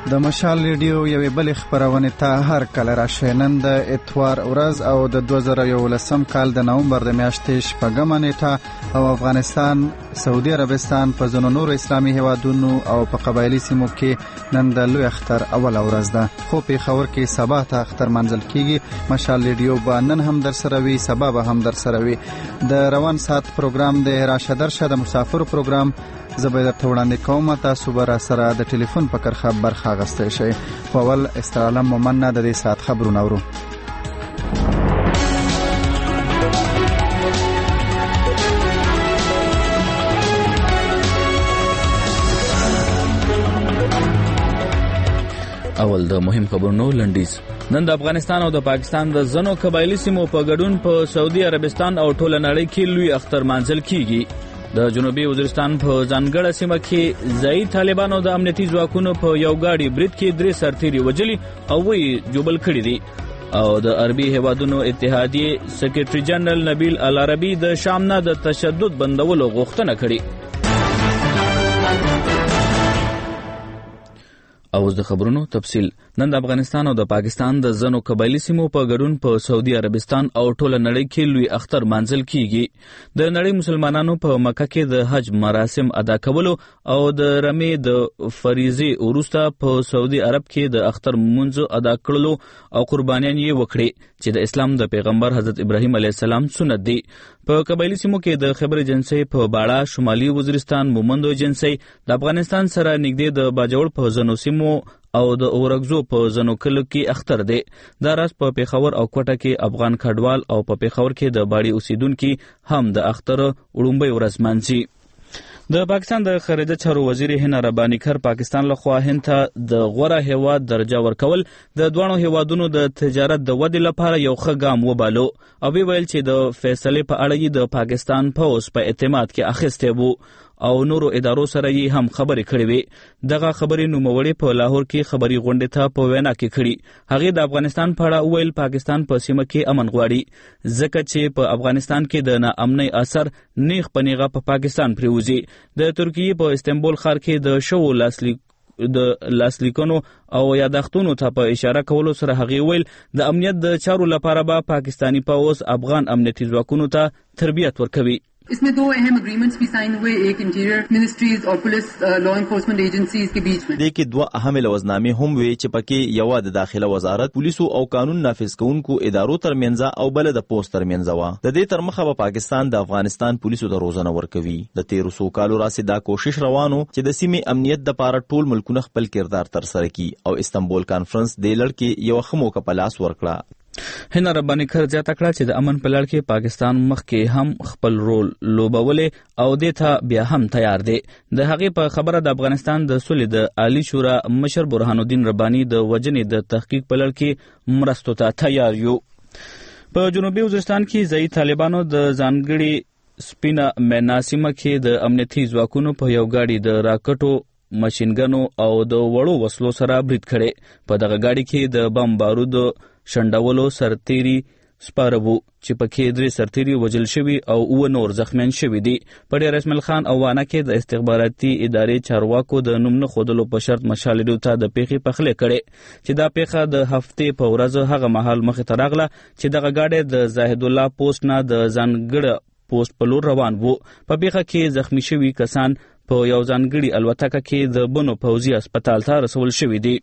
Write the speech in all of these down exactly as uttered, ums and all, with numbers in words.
د مشال ریډیو یوې بلې خپرونې ته هر کله راشئ. نن د اتوار ورځ او د دوه زره یولسم کال د نومبر د میاشتې شپږمه نیټه او افغانستان، سعودي عربستان په ځینو نورو اسلامي هیوادونو او په قبایلي سیمو کې نن د لوی اختر اوله ورځ ده. خو پېښور کې سبا ته اختر منځل کیږي. مشال ریډیو به نن هم در سره وي، سبا به هم در سره وي. د روان سات پروګرام د راشه درشه د مسافر پروګرام زه به درته وړاندې کوم. تاسو به را سره د ټلیفون په کرښه برخه اخیستی شئ. په اول استرالم مومن د دې ساعت خبرونه اورو. اول د مهم خبرونو لنډیز. نن د افغانستان او د پاکستان د زنو قبایلی سیمو په ګډون په سعودي عربستان او ټوله نړۍ کې لوی اختر منځل کیږي. د جنوبي وزیرستان په ځانګړه سیمه کې ځایي طالبانو د امنیتي ځواکونو په یو ګاډي برید کې درې سرتیري وجلي او وی جوبل کړي دي. او د عربي هیوادونو اتحادیه سکرټری جنرال نبیل العربي د شام نه د تشدد بندولو غوښتنه کړې. او د خبرونو تفصیل. نن د افغانستان او د پاکستان د زنو قبایلی سیمو په ګډون په سعودي عربستان او ټوله نړۍ کې لوی اختر منځل کیږي. د نړۍ مسلمانانو په مکه کې د حج مراسم ادا کولو او د رمې د فریضې وروسته په سعودي عرب کې د اختر منځ ادا کړلو او قربانیان یې وکړي چې د اسلام د پیغمبر حضرت ابراهیم علیه السلام سنت دی. په قبایلی سیمو کې د خیبر ایجنسۍ په باړه، شمالي وزیرستان، مومندو ایجنسۍ د افغانستان سره نږدې د باجوړ په ځینو سیمو او د اورګزو په ځینو کلو کې اختر دی. دا راز په پیښور او کوټه کې افغان کډوال او په پیښور کې د باړې اوسیدونکو هم د اختر وړومبۍ ورځ منځي. د پاکستان د خارجه چارو وزیر هنا رباني کر پاکستان لخوا هند ته د غوره هیواد درجه ورکول د دوانو هیوادونو د تجارت د ودې لپاره یو ښه ګام وبالو او ویل چې د فیصلې په اړه د پاکستان پوز په اعتماد کې اخیسته وو او نورو ادارو سره یې هم خبرې کړې وې. دغه خبرې نوموړې په لاهور کې خبري غونډې ته په وینا کې کړې. هغه د افغانستان په اړه ویل پاکستان په سیمه کې امن غواړي ځکه چې په افغانستان کې د ناامنۍ اثر نیغ پنیغه په پاکستان پریوزي. د ترکیې په استنبول ښار کې د شو لاسلیک د لاسلیکونو او یادښتونو ته په اشاره کولو سره هغه ویل د امنیت د چارو لپاره به پاکستانی پوز افغان امنیتي ځواکونو ته تربیت ورکوي. इसमें दो अहम एग्रीमेंट्स भी साइन हुए, एक इंटीरियर मिनिस्ट्रीज और पुलिस लॉ एनफोर्समेंट एजेंसीज के बीच में. देखिए दो अहम लवजनामे هم وی چې پکې یو د داخله وزارت، پولیسو او قانون نافذ کوونکو ادارو ترمنځ او بل د پوسټ ترمنځ و. د دې ترمخه په پاکستان د افغانستان پولیسو د روزنه ورکوي. د تیر سو کالو راسي دا کوشش روانو چې د سیمې امنیت د پاره ټول ملکونه خپل کردار تر سره کړي او استنبول کانفرنس د لړ کې یو خمو کپلاس ورکړه. هنا رباني کر زیاته کړه چې د امن په لړ کې پاکستان مخکې هم خپل رول لوبولې او د ته بیا هم تیار دی. د هغې په خبره د افغانستان د سولې د عالی شورا مشر برهان الدین رباني د وجنې د تحقیق په لړ کې مرستو ته تیار یو. په جنوبي وزیرستان کې ځایي طالبانو د ځانګړي سپینه مناسمه کې د امنیتي ځواکونو په یو ګاډي د راکټو، ماشینګنو او د وړو وسلو سره برید کړي. په دغه ګاډي کې د بم بارودو شندولو سرتیري سپاربو چې پکې درې سرتیري وجل شوي او اوه نور زخمیان شوي دي. په ډیر اسماعیل خان او وانه کې د استخباراتي ادارې چارواکو د نوم نه ښودلو په شرط مشال ریډیو ته د پیښې پخلی کړي چې دا پیښه د هفتې په ورځ هغه مهال مخې ته راغله چې دغه ګاډی د زاهد الله پوسټ نه د ځانګړه پوسټ په لور روان وو. په پیښه کې زخمی شوي کسان په یو ځانګړي الوتکه کې د بنو پوځي هسپتال ته رسول شوي دي.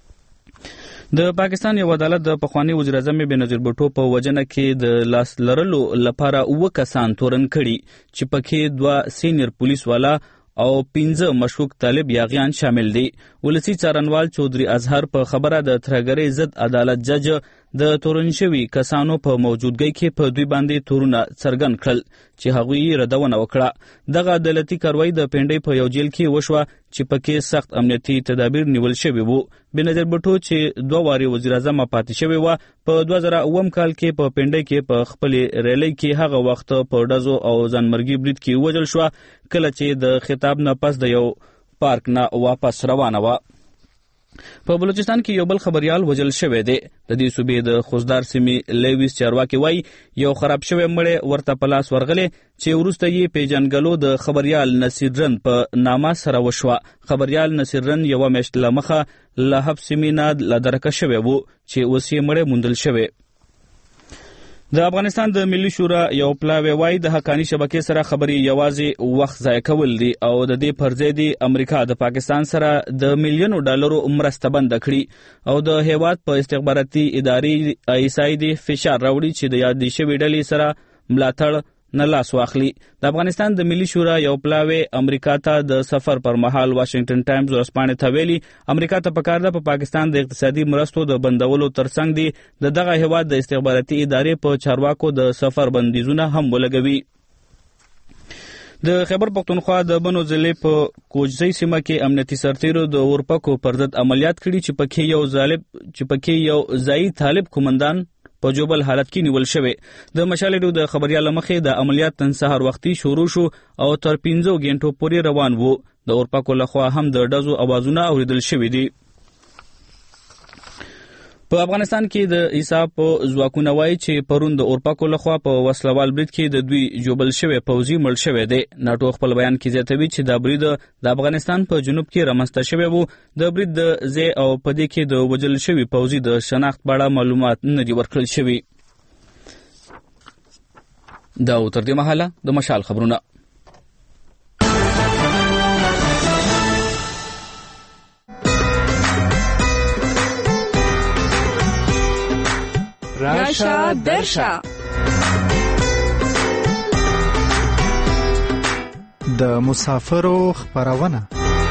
د پاکستان یو عدالت د پخوانی وزیر اعظم بېنظیر بوټو په وجنه کې د لاس لرلو لپاره اوه کسان تورن کړي چې پکې دوه سینیر پولیس والا او پنځه مشکوک طالب یاغیان شامل دي. ولسی څارنوال چودري اظهر په خبره د ترهګرۍ ضد عدالت جج د تورن شوي کسانو په موجودګۍ کې په دوی باندې تورونه څرګند کړل چې هغوی یې ردونه وکړه. دغه عدالتي کاروایی د پنډۍ په یو جیل کې وشوه چې پکې سخت امنیتي تدابیر نیول شوي وو. بېنظیر بوټو چې دوه وارې وزیر اعظم پاتې شوی و په دوه زره اووم کال کې په پنډۍ کې په خپلې ریلۍ کې هغه وخت په ډزو او ځانمرګي برید کې ووژل شوه کله چې د خطاب نه پس د یو پارک نه واپس روانه وه. په بلوچستان کې یو بل خبريال وژل شوی دی. د دې صوبې د خوزدار سیمې لیویس چارواکي وایي یو خراب شوی مړی ورته په لاس ورغلی چې وروسته یې پیژنګلو د خبريال نصیررن په نامه سره وشوه. خبريال نصیررن یوه میاشت له مخه له حبس سیمې نه له درکه شوی و چې اوس یې مړی موندل شوی. د افغانستان د ملي شورا یو پلاوی وایي د حقاني شبکې سره خبرې یوازې وخت ضایع کول دي او د دې پر ځای دی امریکا د پاکستان سره د میلیونو ډالرو مرسته بند کړي او د هیواد په استخباراتي ادارې ایسای دی فشار راوړي چې د یادې شوې ډلې سره ملاتړ نه لاس واخلي. د افغانستان د ملي شورا یو پلاوی امریکا ته د سفر پر مهال واشنگټن ټایمز ورسپانې ته ویلي امریکا ته پکار ده په پا پاکستان د اقتصادي مرستو د بندولو ترڅنګ دی د دغه هیواد د استخباراتي ادارې په چارواکو د سفر بندیزونه هم ولګوي. د خیبر پختونخوا د بنو ضلع په کوجزی سیمه کې امنیتي سرتیرو د اورپکو پر ضد عملیات کړي چې پکې یو ظالم چې پکې یو ځایي طالب قومندان په جوبل حالت کې نیول شوی. د مشالډو د خبريال مخې د عملیات نن سهار وختي شروع شو او تر پنځو غنټو پورې روان وو. د اورپکو لخوا هم د ډزو اوازونه اوریدل شوي دي. په افغانستان کې د حساب په ځواکونه وایي چې پرون د اورپکو لخوا په وسلوال برید کې د دوی جوبل شوی پوځي مړ شوی دی. ناټو خپل بیان کې زیاتوي چې دا برید د افغانستان په جنوب کې رامنځته شوی وو. د برید د ځای او په دې کې د وژل شوي پوځي د شناخت په اړه معلومات نه دي ورکړل شوي. دا تر دې مهاله د مشال خبرونه. راشا درشا د مسافرو خبرونه.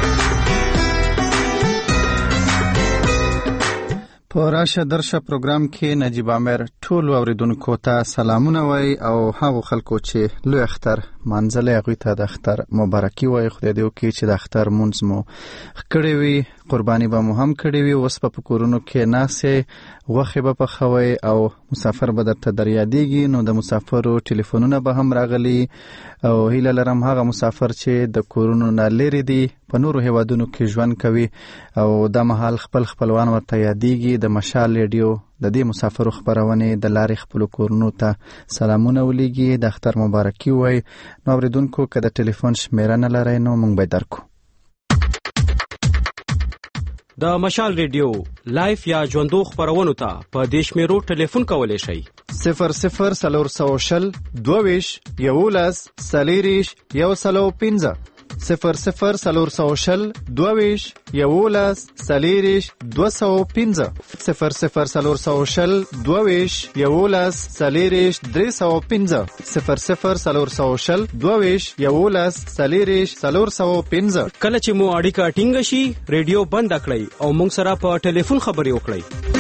په راشه درشه پروګرام کې نجیب عامر ټول اوریدونکو ته سلامونه وای او هغه خلکو چې لوی اختر منځله هغه ته د اختر مبارکي وای. خدای دې وکړي چې د اختر مونږ مو کړی وي، قرباني به مو هم کړی وي. اوس په کورونو کې ناسې غوښې به پخوي او مسافر به درته دریادېږي. نو د مسافرو ټلیفونونه به هم راغلي او هیله لرم هغه مسافر چې د کورونو نه لري دي په نورو هیوادونو کې ژوند کوي او د مهال خپل خپلوان ورته یادېږي د مشال ریډیو د دې مسافرو خبرونه د لارې خپل کورونو ته سلامونه ولېږي، د اختر مبارکي وای. نو اوریدونکو که د ټلیفون شمیره نه لرئ نو موږ به درکو. د مشال ریډیو لایف یا ژوندو خبرونو ته په دیش میرو ټلیفون کولای شئ. صفر صفر سلور سو شل دوویش یولس سلیریش یو سلو پینځه صفر صفر سلور سو شل دوویش یولس سلیریش دو سو پینځه صفر صفر سلور سو شل دوویش یولس سلیریش درې سو پینځه صفر صفر سلور سو شل دوویش یولس سلیریش سلور سو پینځه. کله چې مو اړیکه ټینګ شي ریډیو بند کړئ او موږ سره په ټلیفون خبرې وکړئ.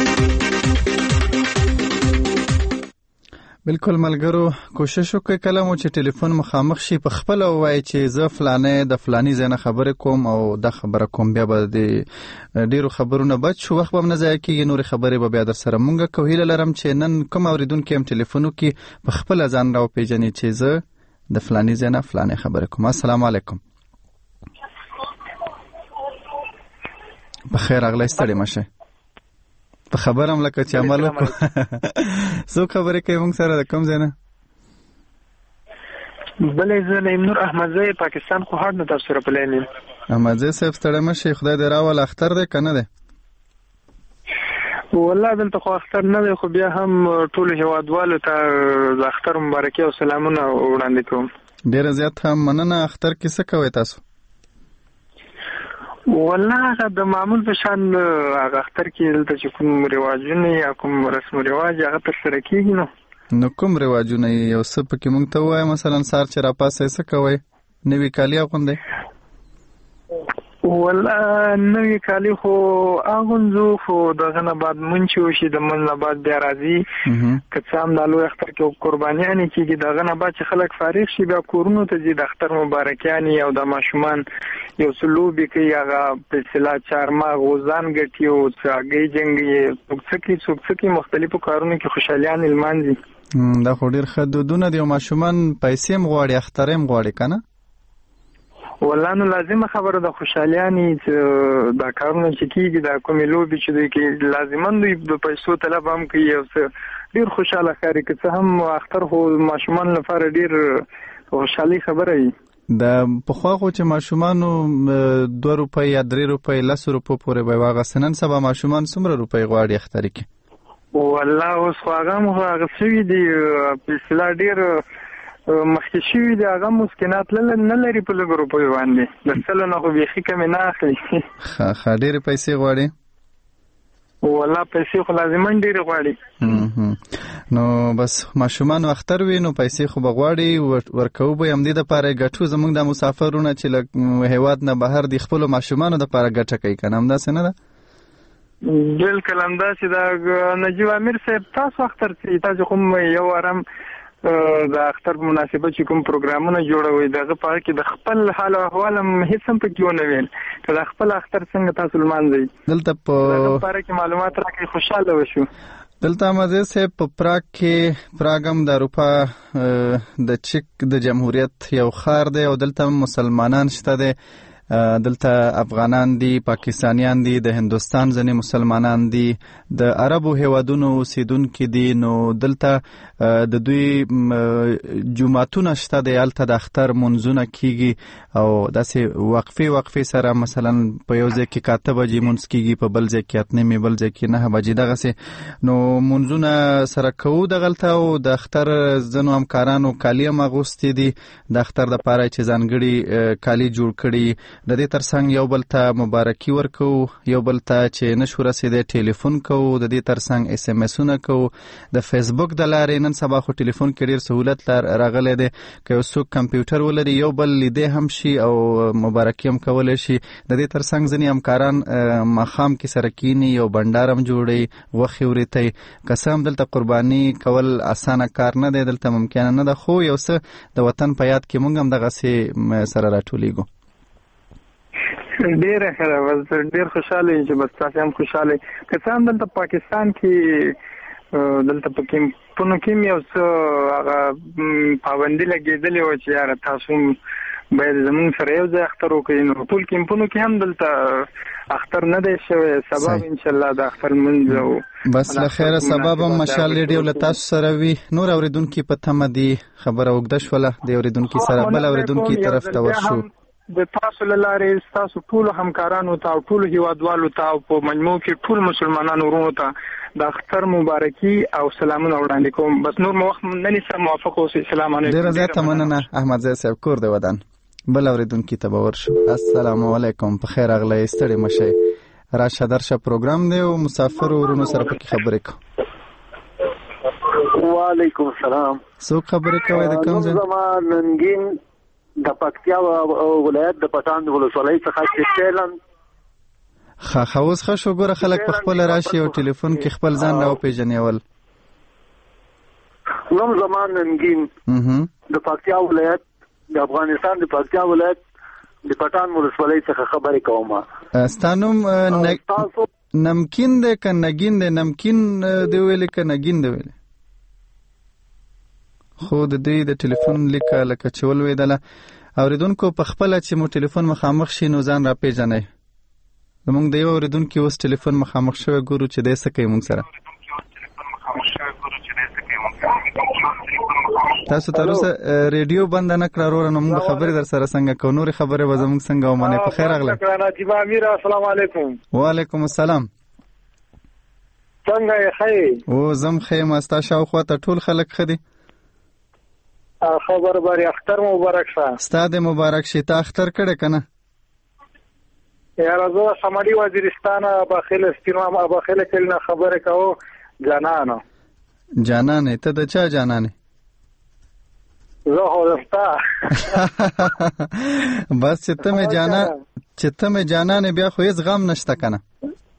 بالکل ملګرو، کوشش وکړئ کله مو چې ټلیفون مخامخ شي په خپل وای چې زه فلانه د فلانی زنه خبره کوم او د خبره کوم بیا به د ډیرو خبرونه بچ شو وخت به نه ځای کېږي نور خبرې به بیا در سره مونږه کوو. هیله لرم چې نن کوم اوریدونکو هم ټلیفونو کې په خپل ځان راو پیژنې چې زه د فلانی زنه فلانه خبره کوم. السلام علیکم. بخیر اغلی ستړي مشه. په خبر هم لکه چې عمل وکړو. څو خبرې کوي موږ سره د کوم ځای نه؟ بلې زه نعیم نور احمدزی پاکستان خو هارد نه تاسو سره په لاین یم. احمدزی صاحب ستړی مشئ، خدای دې راول. اختر دی که نه دی؟ والله دلته خو اختر نه دی خو بیا هم ټولو هیوادوالو ته د اختر مبارکي او سلامونه وړاندې کوم. ډېره زیات هم مننه. اختر کې څه کوئ تاسو؟ والله هغه د معمول په شان هغه اختر کې دلته چې کوم رواجونه یا کوم رسم و رواج هغه ترسره کېږي. نو نو کوم رواجونه یو څه پکې موږ ته ووایه؟ مثلا سهار چې راپاڅئ څه کوئ؟ نوي کالي اغوندئ؟ والله نوي کالي خو اغوندو خو دغه نه بعد مونږ چې وشي د مونږ نه بعد بیا راځي که څه هم د لوی اختر کې قربانیانې کېږي دغه نه بعد چې خلک فارغ شي بیا کورونو ته ځي د اختر مبارکیانې او د ماشومان یو څه لوبې کوي هغه په اصطلاح چارمغ غوزان ګټي او هګۍ جنګي څوک څه کوي څوک څه کوي مختلفو کارونو کې خوشحالیانې لمانځي. دا خو ډېر ښه دودونه دي او ماشومان پیسې هم غواړي اختر هم غواړي که نه؟ والله نو لازمه خبره د خوشحالیانی چې دا کارونه چې کیږي دا کومې لوبي چې دوی کې لازمن دوی د پیسو طلب هم کوي او ډیر خوشاله خاري که څه هم اختر هو ماشومان لپاره ډیر خوشحالي خبره وي. د پخوا خو چې ماشومانو دوه روپۍ یا درې روپۍ لس روپو پورې به واغستې، نن سبا ماشومان څومره روپۍ غواړي اختر کې؟ والله اوس خو هغه هم هغه شوي دي په اصطلاح ډېر مخکې شوي دي، هغه مسکنات نه لري په لږو روپیو باندې، د سلو نه خو بیخي کمې نه اخلي. ښه ښه ډېرې پیسې غواړي؟ والله پیسې خو لازمن ډېرې غواړي. نو بس ماشومان اختر وي نو پیسې خو به غواړي، ورکوو به یې همدې دپاره ګټو. زموږ د مسافرونه چې له هېواد نه بهر د خپلو ماشومانو دپاره ګټه کوي که نه همداسې نه ده؟ بالکل همداسې ده. نجیب امیر صاحب تاسو اختر چې تاسو کوم یو وارم د اختر مناسبت چې کوم پروګرامونه جوړوي دغه په کې د خپل حال او احوال هم هیڅ هم پکې ونه ویل چې د خپل اختر څنګه تاسو لمانځئ دلته په دغه لپاره کې معلومات راکړئ، خوشاله وشو. دلته مزه صاحب په پراګ کې پراګم د اروپا د چک د جمهوریت یو ښار دی او دلته مسلمانان شته دي، دلته افغانان دي، پاکستانیان دي، د هندوستان ځینې مسلمانان دي، د عربو هیوادونو اوسیدونکي دي. نو دلته د دوی جمعتونه شته دي، هلته د اختر منځونه کیږي او داسې وقفې وقفې سره مثلا په یو ځای کې اته بجې منځ کیږي، په بل ځای کې اته نیمې، بل ځای کې نهه بجې دغسې. نو منځونه سره کوو دغلته او د اختر ځینو همکارانو کالي هم اغوستي دي د اختر دپاره چې ځانګړي کالي جوړ کړي. د دې ترڅنګ یو بل ته مبارکي ورکو، یو بل ته چې نشو رسیدی ټلیفون کوو، د دې ترڅنګ اس ام اسونه کوو. د فیسبوک د لارې نن سبا خو ټلیفون کې ډېر سهولت راغلی دی، که یو څوک کمپیوټر ولري یو بل لیدی هم شي او مبارکي هم کولی شي. د دې ترڅنګ ځینې همکاران ماښام کې سره کینی، یو بنډار هم جوړوي، غوښې وریتی. که څه هم دلته قرباني کول اسانه کار نه دی، دلته ممکنه نه ده، خو یو څه د وطن په یاد کې موږ هم دغسې سره راټولیږو. ډیره ښه ده، بس ډېر خوشحاله یم چې بس تاسې هم خوشحاله یئ. که څه هم دلته پاکستان کې دلته په کیمپونو کې یو څه هغه پابندي لګېدلې وه چې یاره تاسو باید زموږ سره یو ځای اختر وکړئ. نو ټول کیمپونو کې هم دلته اختر نه دی شوی، سبا انشاءالله د اختر لمونځ او بس له خیره سبا به مشال ریډیو له تاسو سره وي. نور اورېدونکي په تمه دي، خبره اوږده شوله، د اورېدونکي سره بل اورېدونکي طرف ته ورشو. د تاسو له لارې ستاسو ټولو همکارانو ته او ټولو هیوادوالو ته او په مجموع کې ټول مسلمانانو ورونو ته د اختر مبارکي او سلامونه وړاندې کوم. بس نور مو وخت نه نیسم، موافق اوسئ. سلام علیکم. ډېره زیاته مننه احمد زی صاحب، کور د ودان. بل اورېدونکي ته به ورشو. السلام علیکم، په خیر راغلی، ستړي مه شئ. راشه درشه پروګرام دی او مسافرو ورونو سره پکې خبرې کوو. وعلیکم السلام. څوک خبرې کوئ د کوم ځای؟ زما ننګین د پکتیا ولایت د پټان ولسوالۍ څخه چې چیلن ښه ښه اوس ښه شو. ګوره خلک په خپله راشي او ټلیفون کې خپل ځان راوپېژني. اول نوم زما ننګین د پکتیا ولایت د افغانستان د پکتیا ولایت د پټان ولسوالۍ څخه خبرې کوم. ستا نوم نمکین دی که نګین دی؟ نمکین دی ویلې که نګین دی ویلې؟ خو د دوی د ټلیفون لیکه لکه چې ولوېدله. اورېدونکو په خپله چې مو ټلیفون مخامخ شي نو ځان راپېژنئ. زموږ د یو اورېدونکي اوس ټلیفون مخامخ شوی، ګورو چې دی څه کوي موږ سره. تاسو تر اوسه ریډیو بنده نه کړه وروره، نو موږ خبرې در سره څنګه کوو، نورې خبرې به زموږ څنګه ومنئ. په خیر راغلی. نجیب امیر، السلام علیکم. وعلیکم السلام. څنګه یې؟ ښه یې؟ او زه هم ښه یم. ستا شاوخوا ته ټول خلک ښه دي؟ خبر باری اختر مبارک شه. ستا د مبارک شي. تا اختر کړی که نه؟ یاره زه سمړي وزیرستان اباخیل اباخیل کلینه خبرې کوو. جانانه جانانه ته د چا جانانه؟ زه خو دستا. بس چې ته مې جانا چې ته مې جانانه بیا خو هېڅ غم نشته که نه؟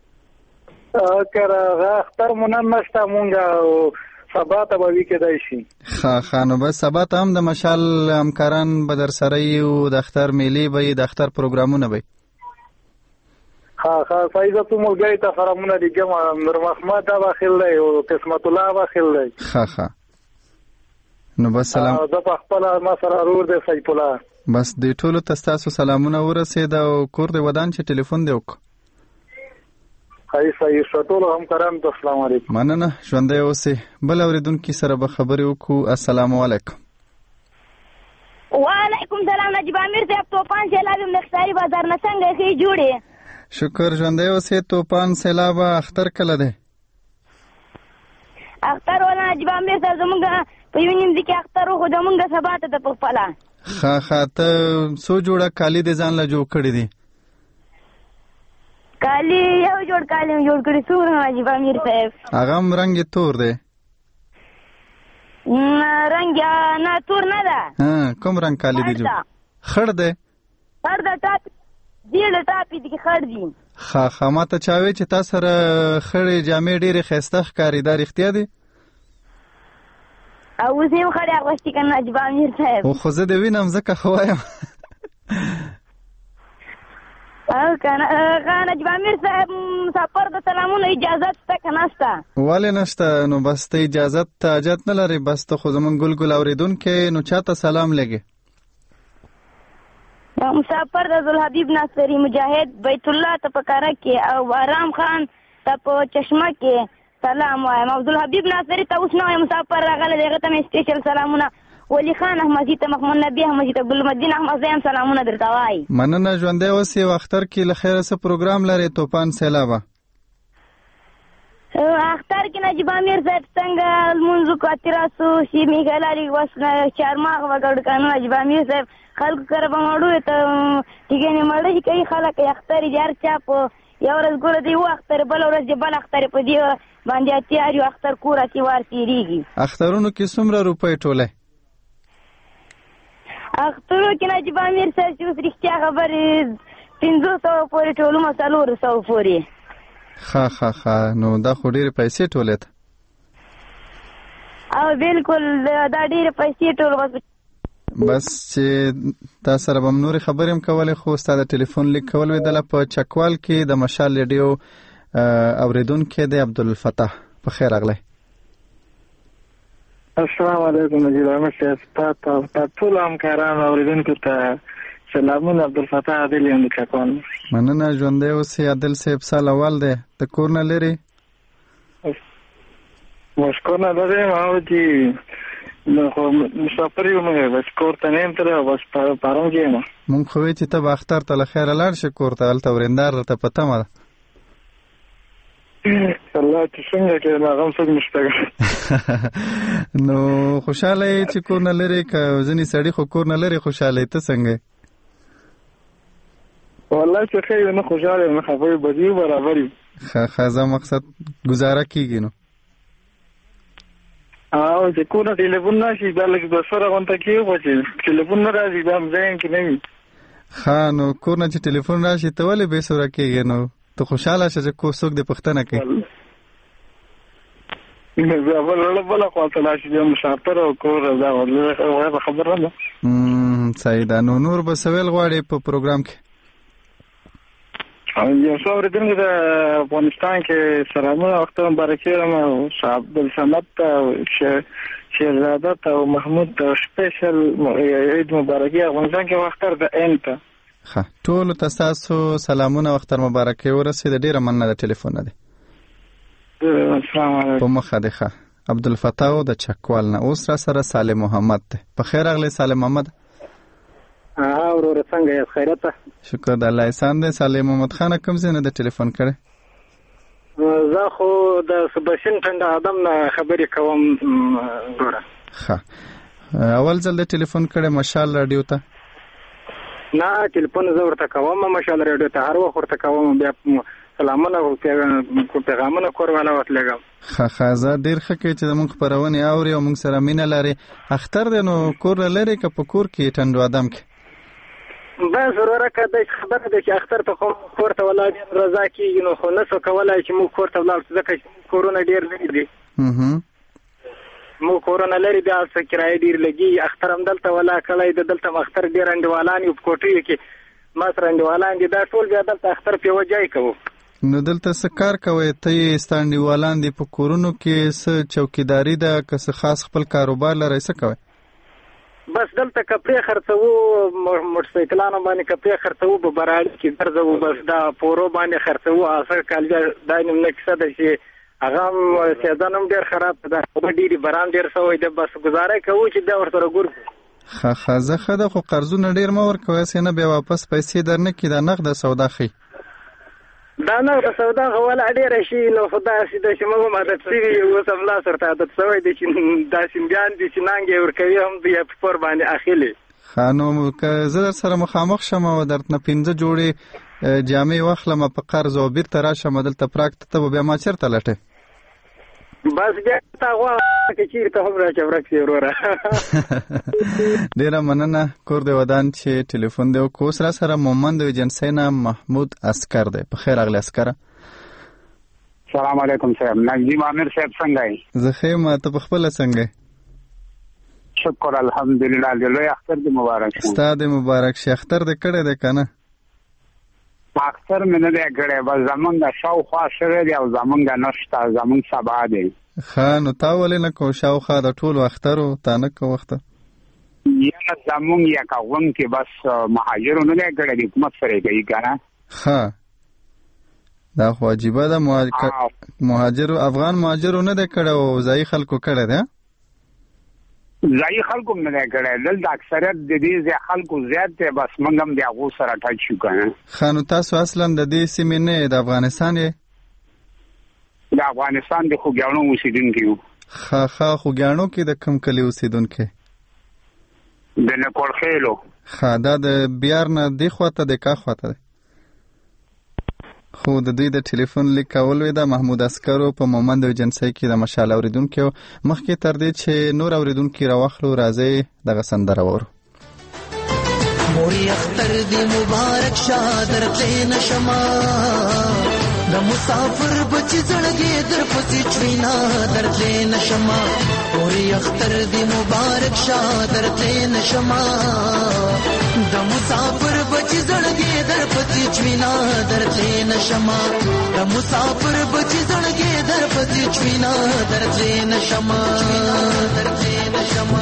که اختر مو نن نشته، مونږ سبا ته به وي کېدای شي. ښه ښه نو بس سبا ته هم د مشال همکاران به در سره یي او د اختر میلې به یي، د اختر پروګرامونه به یي. ښه ښه صحیح. زه تو ملګري ته سلامونه لیکم. نور محمد داخل دی او قسمت الله داخل دی. ښه ښه نو بس سلام. زه په خپله ما سره ورور دی سیف الله. بس د ټولو تاسو سلامونه ورسېد او کور د ودان چې ټلیفون دی وک خای صحیح شټول هم کرام السلام علیکم مننه ژوندې اوسې بل اوریدونکو سره به خبرې وکړو السلام علیکم وعلیکم سلام نجیب امیر صاحب توپان سیلاب مختاری بازار نه څنګه کې جوړې شکر ژوندې اوسې توپان سیلاب اختر کله ده اختر ولا نجیب امیر صاحب زمونږ په یو نیم ځکه اختر خو زمونږ سبا ته په خپل خا خاطه سو جوړه کالی د ځان لا جوړ کړی دي کالی یو جوړ کالی جوړ کړی سور نجیب امیر صاحب هغه رنگ تور دی رنگ نه تور نه ده ها کوم رنگ کالی دی جوړ خړ دی خړ ده ټاپ دی له ټاپې دی خړ دی خا خا ماته چاوي چې تاسو سره خړې جامې ډېرې ښایسته ښکاري دا رښتیا دي او زم خړې اغوستې کنه نجیب امیر صاحب او خو زه د وینم ځکه خو وایم او کنه نجیب امیر صاحب سفر د سلامونو اجازه ته کناسته ولې نشته نو بس ته اجازه ته اجازه نه لري بس ته خو زمون ګل ګل اوریدونکو نو چاته سلام لګي مسافر د ذوالحبیب ناصری مجاهد بیت الله ته پکاره کې او آرام خان ته په چشمه کې سلام وایم عبدالحبیب ناصری ته اوس نو مسافر راغله دغه ته سپیشل سلامونه ولی خان احمدی ته محمد نبی احمدی ته ګل مدین احمد زیم سلامونه درته وای مننه ژوندې اوسې اختر کې له خیره سره پروګرام لري توپان سیلاب اختر کې نجیب امیر صاحب څنګه منځو کاتراسو شي میګلالي وسنه چارماغ وګړ کنه نجیب امیر صاحب خلق کړه به مړو ته ټیګنې مړی کوي خلک اختر یار چا په یو ورځ ګوره دی اختر بل ورځ دی بل اختر په دی باندې تیار یو اختر کور اتی وار تیریږي اخترونو کې څومره روپۍ ټوله اخترو کې نجیب امیر صاحب چې اوس رښتیا خبرې پنځه سوه پورې ټولو څلور سوه پورې ښه ښه ښه نو دا خو ډېرې پیسې ټولې ته او بالکل دا ډېرې پیسې ټول بس بس چې تا سره به نورې خبرې هم کولې خو ستا د ټلیفون لیک کول ویدله په چکوال کې د مشال ریډیو اوریدونکی دی عبدالفتاح په خیر راغلی السلام علیکم نجیب امیر صاحب تا ټول همکارانو اوریدونکو ته سلامونه عبدالفتاح عادل یم د چکوال مننه ژوندی اوسې عادل صاحب سال اول دی د کور نه لرې موږ کور نه لرې ما و چې خو مسافر یو موږ بس کور ته نه یم تللی بس پارون کې یم مونږ خو وایي چې ته به اختر ته له خیره لاړ شې کور ته هلته ورېندار درته په تمه ده الله چې څنګه کې هغه هم څوک نشته نو خوشحاله یې چې کور نه لرې که ځینې سړي خو کور نه لرې خوشحاله یې ته څنګه یې والله چې ښه یو نه خوشحاله یم نه خفه یو بدي یو برابر یو ښه ښه زه مقصد ګزاره کېږي نو او چې کور نه ټلیفون نه شي دا لږ دوه سره غونته کېږي خو چې ټلیفون نه راځي دا هم ځای کې نه وي ښه نو کور نه چې ټلیفون راشي ته ولې بې سوره کېږې نو ته خوشحاله شه چې کو څوک دې پوښتنه کوي زه بله بله خواته لاړ شي بیا مسافر او کور دا خبره ده صحیح ده نو نور به څه ویل غواړې په پروګرام کې یو څو اورېدونکو د افغانستان کې سلامونه اختر مبارکي وایم او عبدالصمد ته او شیرزاده ته او محمود ته سپیشل عید مبارکي افغانستان کې اختر د عین ته ښه ټولو ته ستاسو سلامونه او اختر مبارکي ورسېده ډېره مننه د ټلیفون نه دی السلام علیکم په مخه دی ښه عبدالفتاح د چکوال نه اوس را سره صالح محمد دی په خیر راغلی صالح محمد ها وروره څنګه یې خیرت ده شکر د الله احسان دی صالح محمد خان کوم ځای نه د ټلیفون کړی زه خو د واشنګټن د ادم نه خبرې کوم ګوره ښه اول ځل د ټلیفون کړی مشال راډیو ته نه ټلیفون زه ورته کوم مشال راډیو ته هر وخت ورته کوم بیا سلامونه او پیغامونه کور والا وتلګم ښه ښه زه ډېر ښه کوي چې زموږ خپرونې اوري او موږ سره مینه لري اختر دی نو کور نه لرې که په کور کې ټنډو ادم کې بس وروره که دا خبره ده چې اختر ته خو کور ته ولاړ یم رضا کېږي نو خو نه شو کولی چې موږ کور ته ولاړ شو ځکه چې کورونه ډېر لرې دي موږ کورونه لرې دي هلته کرایه ډېر لګېږي اختر هم دلته ولاړ کړی د دلته هم اختر ډېر انډیوالان یو په کوټیو کې ما سره انډیوالان دي دا ټول بیا دلته اختر په یوه ځای کوو نو دلته څه کار کوئ ته یې ستا انډیوالان دي په کورونو کې څه چوکیداري ده که څه خاص خپل کاروبار لرئ څه کوئ بس دلته کپړې خرڅوو موټرسایکلانو باندې کپړې خرڅوو په براړي کې ګرځوو بس دا پورو باندې خرڅوو اخر کال دا نیمه کیسه ده چې هغه سیزن هم ډېر خراب ده ډېرې باران ډېر شوی ده بس ګزاره کوو چې بیا ورسره ګورو ښه ښه زه ښه ده خو قرضونه ډېر مه ورکوئ هسې نه بیا واپس پیسې در نه کړي دا نغده سودا ښي دا نغده سودا خو والا ډېره شي نو خو داسې ده چې موږ هم عادت شوي اوس هم لاس ورته عادت شوی دی چې دا سیندیان دي چې نانګې ورکوي هم دوی په پور باندې اخلي ښه نو که زه در سره مخامخ شم او درته پنځه جوړې جامې واخلم په قرض او بیرته راشم دلته پراګ ته به بیا ما چېرته لټې بس بیا تا غواړه که چېرته هم راشه ورک شي وروره ډېره مننه کور دی ودان چې ټلیفون دی وکړو اوس را سره مومند ایجنسۍ نه محمود عسکر دی په خیر راغلی عسکره سلام علیکم صاحب نجیم عامر صاحب څنګه یې زه ښه یم ته په خپله څنګه یې شکر الحمدلله د لوی اختر دې مبارک شي ستا دې مبارک شي اختر دې کړی دی که نه اختر مې نه دی کړی بس زمونږ شاوخوا شوی دی او زمونږ نشته زمونږ سبا دی ښه نو تا ولې نه کوو شاوخوا د ټولو اخترو تا نه کوو اختر یا زمونږ یکه غون کې بس مهاجرو نه دی کړی د حکومت سره یې کوي که نه ښه دا خو عجیبه ده مهاجرو افغان مهاجرو نه دی کړی او ځایي خلکو کړی دی ځایي خلکو هم نه دی کړی دلته اکثریت د دې ځای خلکو زیات دی بس موږ هم د هغو سره ټچ شو که نه ښه نو تاسو اصلا د دې سیمې نه د افغانستان یې د افغانستان د خوږیاڼو اوسېدونکي یو ښه ښه خوږیاڼو کې د کوم کلي اوسېدونکی د نکول خیلو ښه دا د بیار نه دې خواته دی کا خواته دی خو د دوی د ټلیفون لیک کول وی دا محمود عسکرو په مومند ایجنسۍ کې د مشال اوریدونکو مخکې تر دې چې نور اوریدونکو راوخلو راځي دغه سندره وورو موري اختر دی مبارک شادر تین شما د مسافر بچ زړګي در پسې چوينا در تین شما موري اختر دی مبارک شادر تین شما د مسافر بچ زړګي در پسې چوينا در تین شما د مسافر بچ زړګي در پسې چوينا در تین شما در تین شما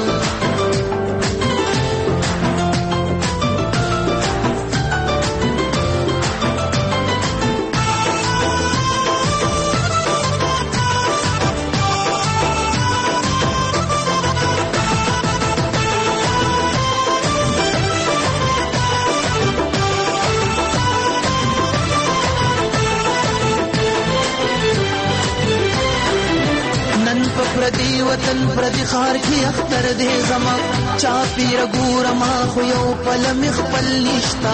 پردی وطن پردی خار کی اختر دې زما چا پیر ګور ما خو یو پل مخبل نشتا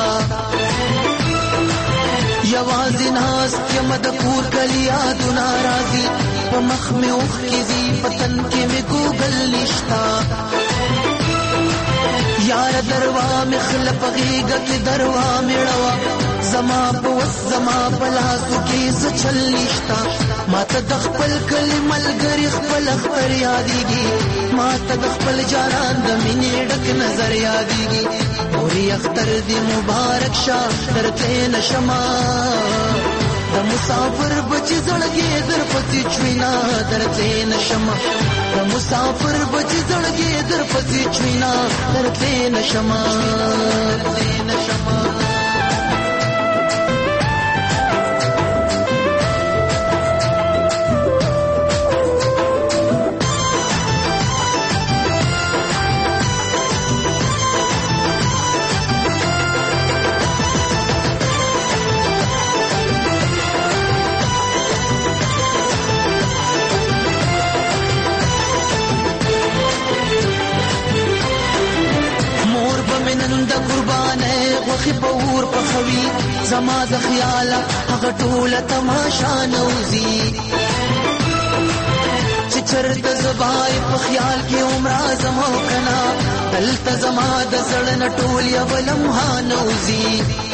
یوازې ناس کې مد پور کلیا د ناراضي په مخ مې اوخ کې دی پتن کې مې ګوګل نشتا یار دروا مخلف غیګه کې دروا میړوا زما په وس زما په لاسو کې څه چل نشتا ما ته د خپل کلي ملګري خپل خبر یادېږي ما ته د خپل جانان د مینې ډک نظر یادېږي اوري اختر دې مبارک شه درته نشما د مسافر بچ زړګي در پسې چوينا درته نشما د مسافر بچ زړګي در پسې چوينا درته نشما درته نشما وخی پور پخوی زما د خیال هغه ټوله تماشا نوزی چې چرته زبای په خیال کې عمره زما کنا دلته زما د زړه ټول یو لمحه نوزی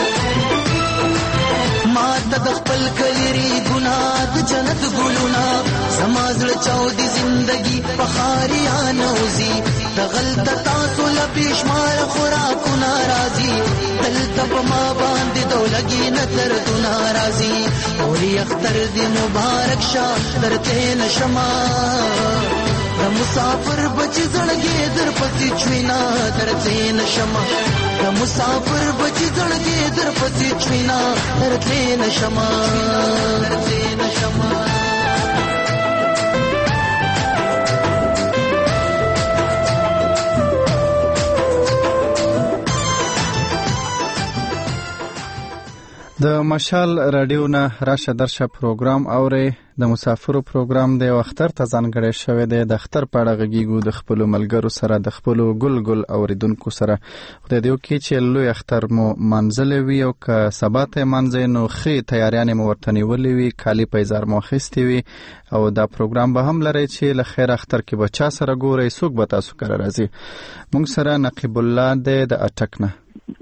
ما ته د خپل کلیری ګناه د جنت ګلونا زما زړه چاودي زندگی په خاریا نوزی د غلطه تاسو له بشمار خوراکو ناراضي دلته په ما باندې دولګي نظر تو ناراضي اوري اختر دې مبارک شه درته نشما د مسافر بچ بچی زړګي در پسې چوينا درته نشما د مسافر بچی زړګي در پسې چوينا درته نشما درته نشما د مشال رادیو نه راشه درشه پروګرام اوري د مسافرو پروګرام دی او اختر ته ځانګړی شوی دی د اختر په اړه غږیږو د خپلو ملګرو سره د خپلو ګل ګل اوریدونکو سره خدای دې وکړي چې لوی اختر مو منځلی وي او که سبا ته منځئ نو ښې تیاریانې مو ورته نیولې وي کالي پیزار مو اخیستې وي او دا پروګرام به هم لرئ چې له خیر اختر کې به چا سره ګورئ څوک به تاسو کره راځي موږ سره نقیب الله دی د اټک نه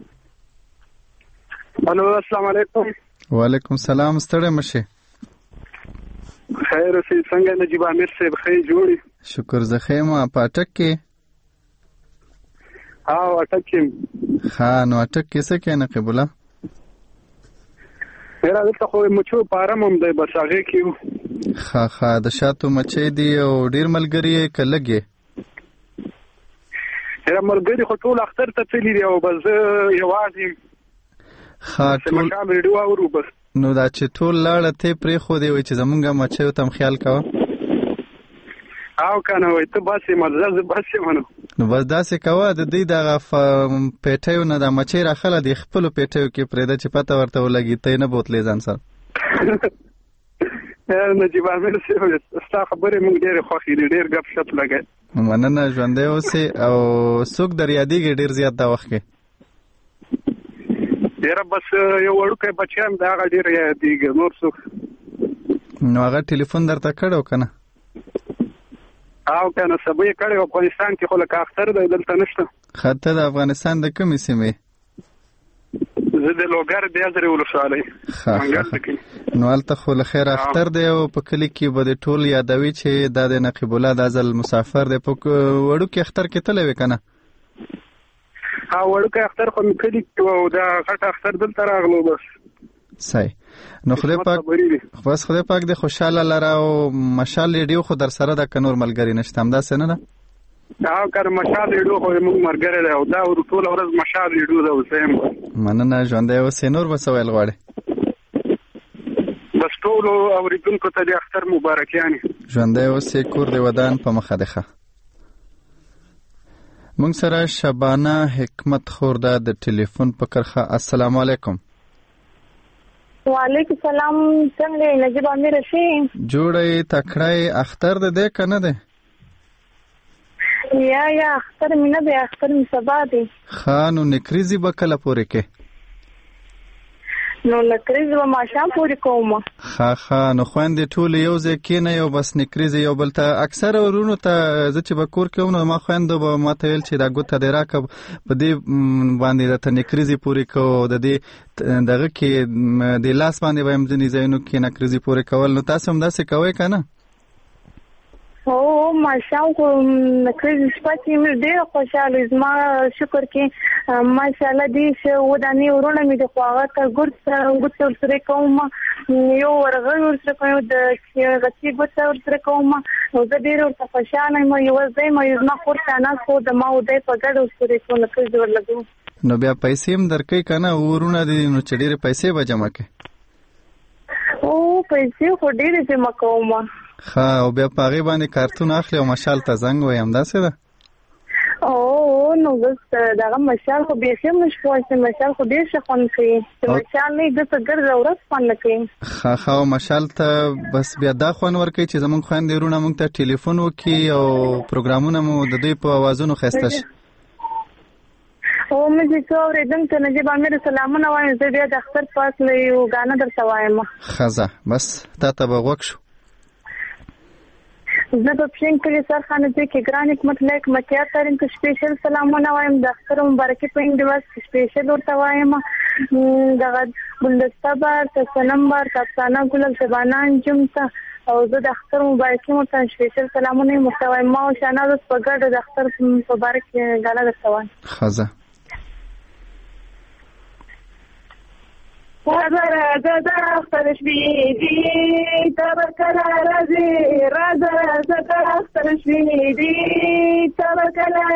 الو السلام علیکم وعلیکم السلام ستړی مشه خیر اوسې څنګه نجیب امیر صاحب خیر جوړی شکر زه خیمه پټک کې ها اټک کې ها نو اټک کې څه کې نقیب الله میرا دلته خو مچو پارم هم دی بس هغه کې ها ها د شاتو مچې دی او ډیر ملګری یې کلهږي میرا ملګری خو ټول اختر ته تللی دی او بس یوازې خاطر نو دا چې ټول لاړه ته پرې خو دی وای چې زمونږه مچو تم خیال کاوه او کنه وای ته باسي مزه باسي منو نو بس داسې کاوه د دې دغه پیټیو نه د مچې راخله دی خپل پیټیو کې پرې د چې پته ورته ولګي ته نه بوتلې ځان سره نجیب امیر صاحب ستا خبرې مونږ ډېر خوښې دي ډېر ګپ شپ لګي مننه ژوندی اوسې او څوک در یادېږي ډېر زیات دا وخت کې ډېره بس یو وړوکی بچیان د هغه ډېر یادېږي نور څوک نو هغه ټلیفون درته کړی و که نه او که نه سبا یې کړی و افغانستان کې خو لکه اختر دی دلته نشته ښه ته د افغانستان د کومې سیمې زه د لوګر د ازرې ولسوالۍ نو هلته خو له خیره اختر دی او په کلي کې به د ټول یادوي چې دا د نقیب الله د ازل مسافر دی په وړوکي اختر کې تللی وې که نه ها وړوکی اختر خو مې کلي کې و او دا غټ اختر دلته راغلو بس صحیح نو خدای پاک بس خدای پاک دې خوشحاله لره او مشال ریډیو خو در سره ده که نور ملګري نشته همداسې نه ده او که مشال ریډیو خو زموږ ملګری دی او دا ټوله ورځ مشال ریډیو ده اوس یم مننه ژوندی اوسې نور به څه ویل غواړې بس ټولو اورېدونکو ته د اختر مبارکیانې ژوندی اوسې کور دې ودان په مخه دی ښه مونږ سره شبانه حکمت خور ده د ټلیفون په کرخه السلام علیکم وعلیکم السلام څنګه نجیب امیر شي جوړی تکړه اختر ده ده کنه ده یا یا اختر مې نه ده اختر مې سبا ده خانو نکریزي به کله پورې کې نو نکریزي به ماښام پورې کوم ښه ښه نو خویندې ټولې یو ځای کېنئ او بس نکریزي یو بل ته اکثره ورونو ته زه چې به کور کې وم نو ما خویندو به ما ته ویل چې دا ګوته دې راکړه په دې باندې درته نکریزي پورې کوو د دې دغه کې د لاس باندې به یم ځینې ځایونو کې نکریزي پورې کول نو تاسو هم داسې کوئ که نه او ماښام خو نکریزي شپه چې مې ډېره خوشحاله زما شکر کې ماشاءالله دې چې ودانې ورونه مې د خو هغه ته ګوته ګوته ورسره کوم یو ورغوی ورسره کوم د غچې ګوته ورسره کوم نو زه ډېره ورته خوشحاله یم یوه ځای م زما خور ته ناست و د ما ودی په ګډه ورسره کوم نکریزي ورلګوم نو بیا پیسې هم درکوي که نه ورونه دي نو چې ډېرې پیسې به جمع کړې او پیسې خو ډېرې جمع کوم ښه او بیا په هغې باندې کارتون اخلي او مشال ته زنګ وایي همداسې ده او نو بس دغه مشال خو بیخي هم نشي کولی چې مشال خو ډېر ښه خوند کوي چې مشال نه یې دلته ګرځه ورځ خوند نه کوي ښه ښه او مشال ته بس بیا دا خوند ورکوي چې زموږ خویندې وروڼه موږ ته ټلیفون وکړي او پروګرامونه مو د دوی په اوازونو ښایسته شي او موږ چې اورېدونکو ته نجیب امیر سلامونه وایم زه بیا د اختر په هکله یو ګانه درته وایم ښه ځه بس تا ته به غوږ شو زه په پښین کلي سرخانه ځای کې ګران حکمت الله حکمتیار ترین ته سپیشل سلامونه وایم د اختر مبارکي په انډیواس کې سپیشل ورته وایم دغه ګلدسته بار ته صنم بار ته افسانه ګل شبانه انجم ته او زه د اختر مبارکي مو ته سپیشل سلامونه یې ورته وایم ما او شهناز اوس په ګډه د اختر مبارک ګاله درته وایم ښه ځه راځه راځه د اختر شپې دي ته به کله راځې راځه راځه د اختر شپې دي ته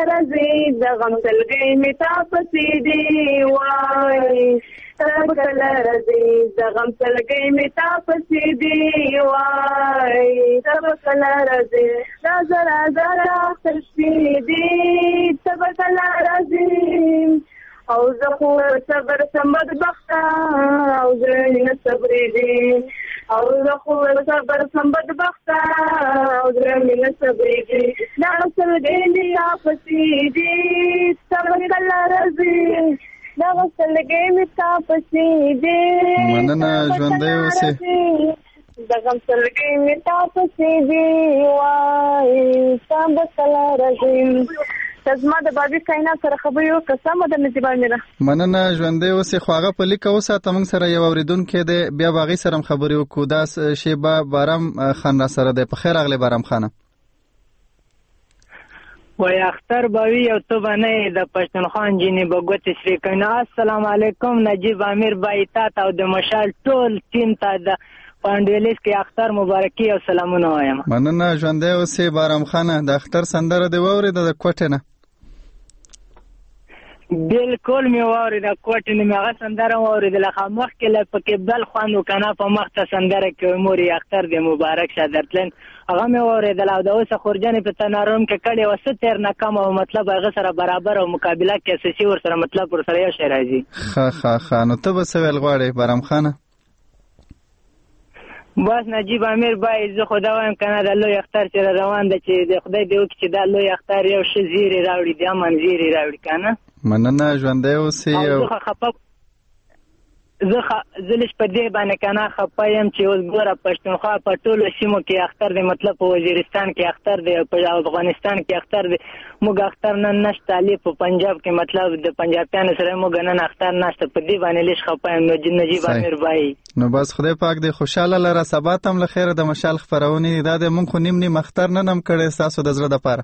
رځي د غم سلګۍ مې تا پسې دی وای تب کله رځي د غم سلګۍ مې تا پسې دی وای تب کله رځي دا زرا زرا اختر شپې دی تب کله رځي او زه خو صبر سمد بخته او زه نه صبرې دی او زه خو صبر سمد بخته او زه نه صبرې دی دا سلګۍ مې تا پسې دی تب کله رځي دا سلګۍ مې تا پسې دی مننه ژوندی اوسې د غم سلګۍ مې تا پسې دی وای تب کله رځي زما د بابي کائنات سره خبرې وکړه سمه ده نجیبه میره مننه ژوندی اوسې خو هغه په لیکه وساته موږ سره یو اورېدونکی دی بیا به هغې سره هم خبرې وکړو دا شیبه بارم خان را سره دی په خیر راغلی بارم خانه وای اختر باوی او تو باندې د پښتونخوا انجینې به ګوتې سرې کوي نو السلام علیکم نجیب امیر بای تا ته او د مشال ټول ټیم ته د پاندویلیس کې اختر مبارکي او سلامونه وایم مننه ژوندی اوسې بارم خانه د اختر سندره دې واورېده د کوټې نه بالکل مې واورېده کوټې نه مې هغه سندره واورېدله خو مخکې له پکې بل خوند و که نه په مخ ته سندره کوي مورې اختر دې مبارک شه درتلین هغه مې واورېدله او د اوسه خورجنې په تنارم کې کړې وه څه تېر نه کم او مطلب هغه سره برابر او مقابله کې اساسي ورسره مطلب ورسره یو شی راځي ښه ښه ښه نو ته به څه ویل غواړې بارم خانه بس نجیب امیر بای زه خو دا وایم که نه د لوی اختر چې روان ده چې د خدای دې وکړي چې دا لوی اختر یو ښه زیری راوړي د امن زیری راوړي که نه مننه ژوندی اوسې او زه خفه زه زه لږ په دې باندې که نه خفه یم چې اوس ګوره پښتونخوا په ټولو سیمو کې اختر دی مطلب په وزیرستان کې اختر دی په افغانستان کې اختر دی موږ اختر نن نشته علي په پنجاب کې مطلب د پنجابیانو سره موږ نن اختر نشته په دې باندې لږ خفه یم نجیب امیر بای نو بس خدای پاک دې خوشاله لره سبا ته هم له خیره د مشال خپرونې دا دی موږ خو نیم نیم اختر نن هم کړی ستاسو د زړه دپاره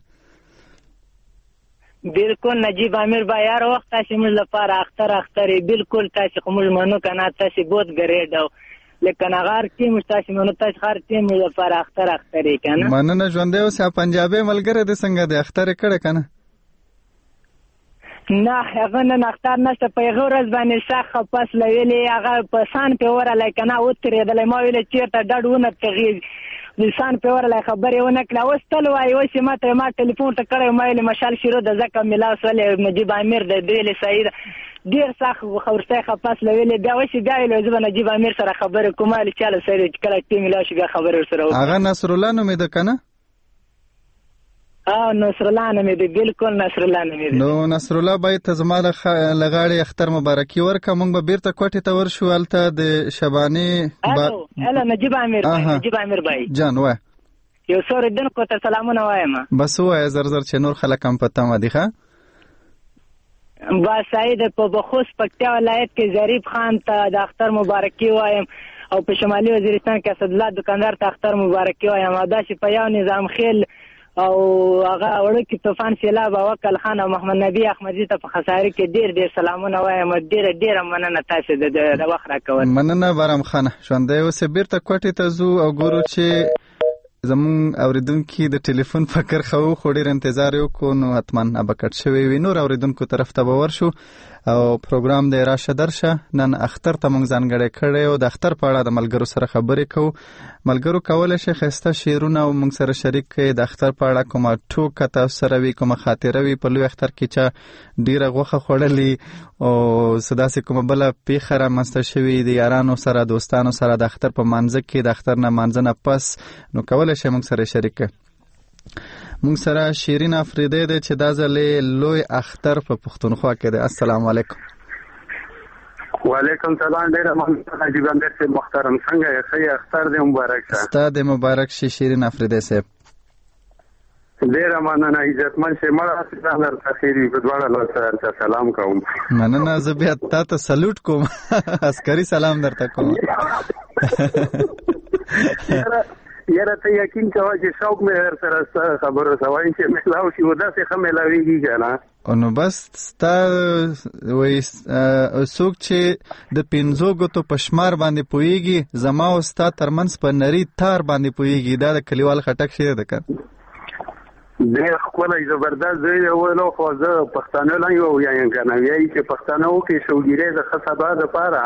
بالکل نجیب امیر بای هر وخت تاسې موږ لپاره اختر اختر بالکل تاسې خو موږ منو که نه تاسې بہت ګریډ او لیکن هغه هر ټیم تاسې منو تاسې هر ټیم موږ لپاره اختر اختر یې که نه مننه ژوندی اوسې پنجابی ملګری دې څنګه دی اختر یې کړی که نه نه هغه نن اختر نشته په هغه ورځ باندې سخت خپس لویلې هغه په سان پې ورلی که نه وترېدلی ما ویلې چېرته ډډ ونه تغېږي لسان په ورله خبرې ونه کړه اوس تل وایي اوس یې ما ته ما ټلیفون ته کړی ما ویلې مشال شیرو د ځکه ملاو سولې نجیب امیر د دویلې سعید ډېر سخت ورستی خپس لویلې بیا اوس یې بیا ویلې زه به نجیب امیر سره خبرې کوم ویلې چاله سعید چې کله ټیم ملاو شي بیا خبرې ورسره وکړو هغه نصرالله نومېده که نه اه نصرالله نومېده بالکل نصرالله نومېده نو نصرالله باید ته زما له غاړې اختر مبارکي ورکړه موږ به بیرته کوټې ته ورشو هلته د شبانې هلو نجیب امیر نجیب امیر بای جان وایه یو څو اورېدونکو ته سلامونه وایم بس ووایه زر زر چې نور خلک هم په تمه دي ښه بس سعید په بخصوص پکتیا ولایت کې ظریف خان ته د اختر مبارکي وایم او په شمالي وزیرستان کې اسدالله دکاندار ته اختر مبارکي وایم او داسې په یو نظام خیل او هغه وړوکی طوفان سیلاب او وکل خان او محمد نبی احمدي ته په خساري کې ډېر ډېر سلامونه وایم ډېره ډېره مننه تاسې د وخت راکول مننه بارم خانه ژوندی اوسې بیرته کوټې ته ځو او ګورو چې زمون اوریدونکو د ټلیفون فکر خو خو ډیر انتظار یو کو نو حتما به کټ شوی وي نور اوریدونکو طرف ته باور شو او پروګرام د راشه درشه نن اختر ته مونږ ځانګړی کړی او د اختر په اړه د ملګرو سره خبرې کوو ملګرو کولای شي خسته شعرونه او مونږ سره شریک کړي د اختر په اړه کومه ټوکه تاسو سره وي کومه خاطره وي په لوی اختر کې چې ډیره غوښه خوړلې او سداسې کومه بل پیښه رامنځته شوې د یارانو سره دوستانو سره د اختر په منځ کې د اختر نه منځ نه پس نو کولای شي مونږ سره شریک کړي مونږ سره شیرین افریدی ده چې دا ځلې لوی اختر په پښتونخوا کې ده السلام علیکم وعلیکم سلام ډیر مننه حاجی بندر سے محترم څنګه یې ښه اختر دې مبارک شه ستاسو دې مبارک شي شیرین افریدی صاحب ډیر مننه عزتمن شه مړه ستاسو درته خیری په دواړه لاسه سلام کوم مننه زه بیا تاسو سلوټ کوم عسکري سلام درته کوم یاره ته یقین کوه چې شوق مې هر سره خبره سوای چې ملاو شي و داسې ښه ملاویږي که نه نو بس ستا وایي څوک چې د پنځو ګوتو په شمار باندې پوهېږي زما او ستا ترمنځ په نري تار باندې پوهېږي دا د کلیوال خټک شی ده که د خپل زبردست دی یو نو خو زه پښتانه نه یو یا کنه وایي چې پښتانه کې شوګیره د خصبه د پاره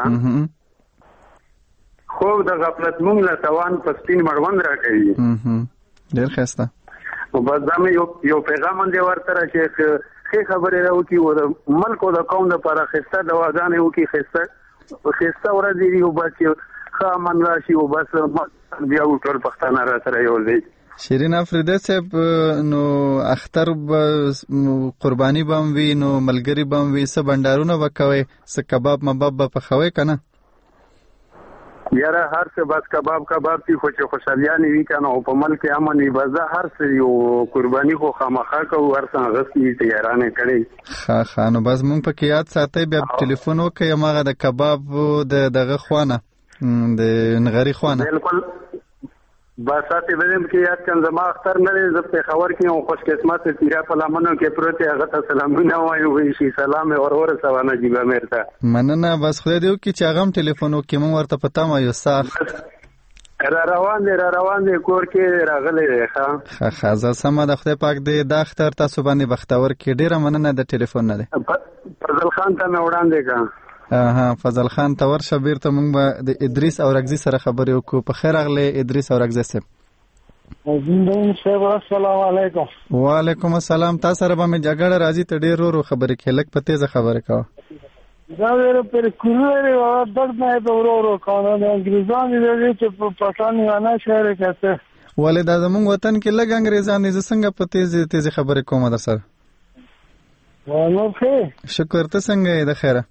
خو د غفلت مونږ له توان پسپین مړوند راکړي ډیر خسته او بس دا مې یو یو پیغام دی ورته چې خې خبره راوکی و د ملک او د قوم لپاره خسته د واغانې وکي خسته خسته ورځي یو بچ خامن راشي او بس بیا ټول پښتانه را سره یو دی شیرین افریده صاحب نو اختر قربانی بم وی نو ملګری بم وی څه بندارونه وکوي څه کباب مباب په خوي کنه یاره هر څه بس کباب کباب تی خو چې خوشالیان وی کنه او په ملک امن وی بزه هر څه یو قربانی خو خامخا کو هر څنګه غسي تیارانه کړي خا خا نو بس مونږ په کې یاد ساتي بیا ټلیفون وکي ماغه د کباب د دغه خوانه د نغری خوانه بالکل باساتې بدیم کې یاد کړم زما اختر نه زه په خبر کې او خوش قسمت تیرا په لمنو کې پروت هغه ته سلامونه وایو وی شي سلام اور اور سوانه جیبه مرته مننه بس خدای دې وکړي چې هغه ټلیفون وکړي مونږ ورته پتا ما یو صاف را روان دي را روان دي کور کې راغلي ښه ښه ښه سم د خدای پاک دې د اختر تاسو باندې بختور کې ډیره مننه د ټلیفون نه ده فضل خان ته مې وړاندې کا ها فضل خان تور شبیر ته مونږ به د ادریس اورغزي سره خبرې وکړو په خیر اغله ادریس اورغزي صاحب زندګی صاحب السلام علیکم وعلیکم السلام تاسو سره به مې جګړه راځي ته ډیر ورو خبرې کې لک په تیزه خبرې کوه دا ور پر کوروري او درد نه به ورو ورو کوو د انګریزانو دې چې په پټانی ونه شهر کې ولې دا زموږ وطن کې لګ انګریزان دې څنګه په تیزه تیزه خبرې کوم در سره ونه ښه شکر ته څنګه د خیره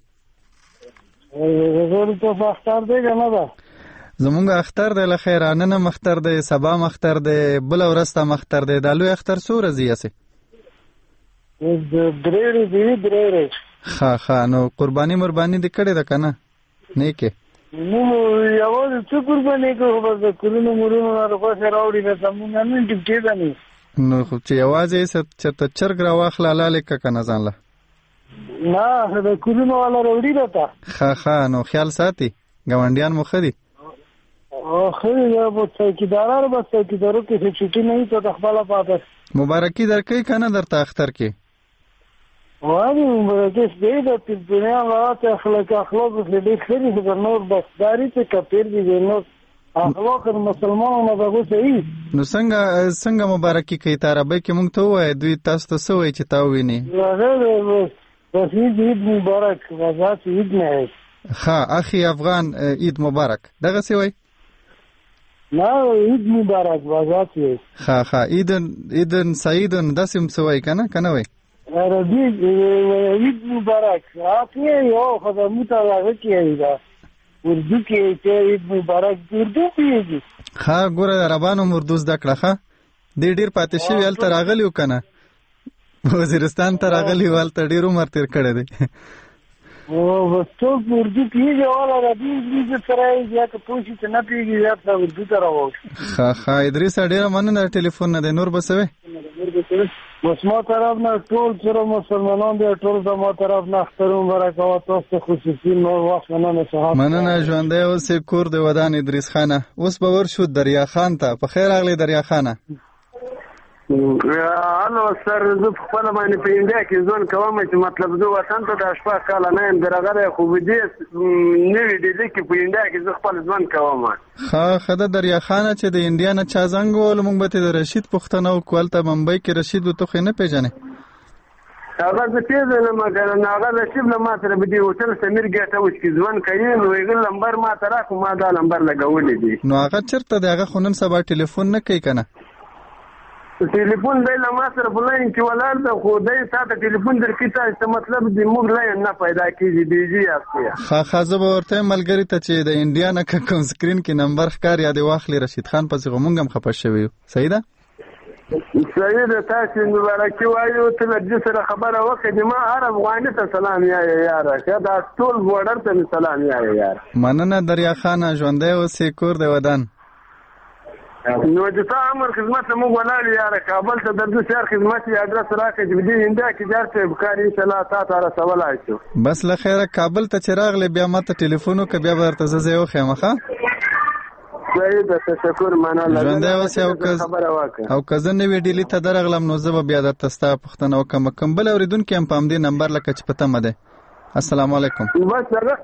زه ته اختر دی کنه دا زمونږ اختر دی له خیره نن مختر دی سبا مختر دی بل ورسته مختر دی دا لوی اختر څو ورځې یسه درې دی درې ښه ښه نو قرباني مرباني دې کړې ده کنه نه کې نو یو څه قرباني کوو بس کلونو مرونو راغو سره راوړي نه زمونږ نه دې کېده نه نو خو چې یوازې چې ته چرګ راواخله لاله ک کنه ځان له نه د کورونو والا وروړي راته ښه ښه نو خیال ساتي ګاونډیان مو ښه دي او ښه یا به څوکیداران به څوکیدارو کې چې چټي نه وي ته د خپله پاته مبارکي درکوي که نه درته اختر کې وایي مبارکي دی د دنیا لغات اخلاق اخلاق ډېر ښه دي خو د نور بسداري چې کپیر دي د نور اخلاق مسلمانانو دغه صحیح نو څنګه څنګه مبارکي کوي ته عربۍ کې مونږ ته ووایه دوی تاسو ته څه وایي چې تا وویني بس عید عید مبارک وزات عید نه ہے ها اخی افغان عید مبارک دغه سی وای نه عید مبارک وزات ہے ها ها عید عید سعید دسم سوای کنه کنه وای عربی عید مبارک اپ یو خدمت راغی کیدا اردو کې ته عید مبارک اردو پیږي ها ګوره عربانو اردو زده کړه ها دې ډیر پاتې شوی ال تر راغلیو کنه وزیرستان ته راغلی والته ډیر عمر تیر کړی دی او وڅوک اردو پیږي والا د دې انګلیسي سره یا که پوښتنه چې نه پیږي یا ته اردو ته راوښ ښه ښه ادریس ډیر مننه ټلیفون نه دی نور بسوي مسما طرف نه ټول سره مسلمانان دي ټول د ما طرف نه اختر مبارک او تاسو خصوصي نور وخت مننه صاحب مننه ژوندۍ اوسې کور دی ودان ادریس خانه اوس به ورشو دریا خان ته په خیر اغلی دریا خانه الو سر زه خپل باندې په انډیا کې ځون کوم چې مطلب زه وطن ته د شپه کال نه یم درغه خو دې نوې دې کې په انډیا کې زه خپل ځون کوم ها خدای دریا خانه چې د انډیا نه چا زنګ ول مونږ به د رشید پښتنو کولته ممبئی کې رشید تو خو نه پیژنې هغه څه پیژنه مګر نه هغه رشید نه ما سره به دی هوټل سمیر ګټه و چې ځون کوي نو یې نمبر ما ترا خو ما دا نمبر لګولې دي نو هغه چرته دغه خونن سبا ټلیفون نه کوي کنه ټلیفون دی له ما سره په لاین کې ولاړ ده خو دی ساته ټلیفون درکې ته مطلب دی موږ لاین نه پیدا کېږي بیجي یاستیا ښه ښه زه به ورته ملګري ته چې د انډیا نه که کوم سکرین کې نمبر ښکار یا د واخلي رشید خان پسې خو موږ هم خفه شوي یو صحیح ده صحیح ده تاسو مبارکي وایو ته له دې سره خبره وکړې ما هر افغاني ته سلام یاره یاره که دا ټول بورډر ته سلام یاره یاره مننه دریا خانه ژوندی اوسې کور دی ودان نو د تا امر خدمت موږ ولاړ یاره کابل ته درځو شهر خدمت یې ادرس راکړه چې دې انډیا کې جار ته بکاري ان شاء الله تا ته رسولای شو بس له خیره کابل ته چې راغلی بیا ماته ټلیفون وکړه بیا به درته زه ځای وښیم ښه خدای د تشکر معنا لګا ژوندې اوسې او کز خبره واکه او کزن نوې ډیلی ته درغلم نو زه به بیا د تستا پښتنه وکم کوم بل اوریدونکو هم پام دې نمبر لکه چې پته مده. السلام علیکم. بس سره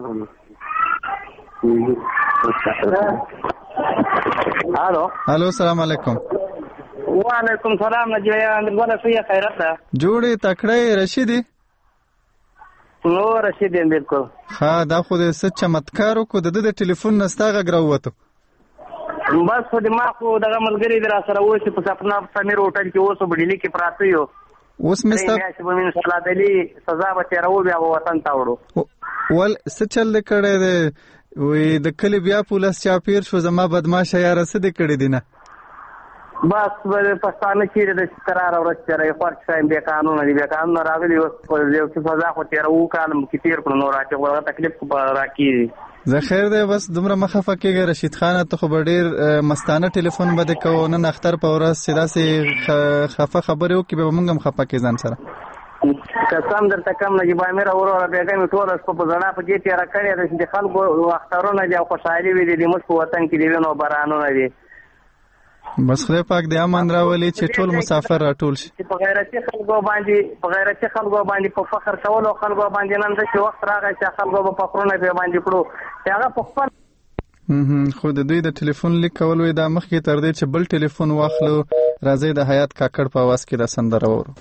الو الو السلام علیکم. وعلیکم السلام نجویا اندرګونه سویا خیرت ده جوړې تکړه رشیدي نو رشیدي بالکل ها دا خو دې څه چمتکار کو د د ټلیفون نستاغه غراوته بس خو د ما خو دغه ملګری در سره و چې په سپنا سمیر هوټل کې اوسو بډلی کې پراته یو اوس مستا چې به من صلاح دلی سزا به تیرو بیا وطن ته وړو ول څه چل کړه دې وې د کلی بیا پولیس چاپیر شو زما بدمعشه یاره څه دې کړی دینه بس په پښتانه کې د قرار او رچره خو څه به قانون دی به قانون راغلی اوس په یو څه سزا خو تیرو کالم کې تیر کړو نو راځي ورته تکلیف راکې زه خیر دی بس دومره مخه کېږي رشید خان ته خو ډېر مستانه ټلیفون بده کو نن اختر په ورځ سیدا سي خفه خبرې وکي به مونږ هم خفه کې ځان سره قسم درته کوم نجیب امیر اوره بیګم ټول اس په ځړه په کې تیر کړی د خلکو اخترونه دی او خوشحالي وي د موږ په وطن کې دی نو بارانونه دي بس خدای پاک دې امن راولي چې ټول مسافر راټول شي په غیرتي خلکو باندې په غیرتي خلکو باندې په فخر کول او خلکو باندې نن د څه وخت راغی چې خلکو په فخرونه به باندې کړو چې هغه په خپل خو د دوی د ټلیفون لیک کول وي دا مخکې تر دې چې بل ټلیفون واخلو راځي د حیات کاکړ په आवाज کې د سندره وورو.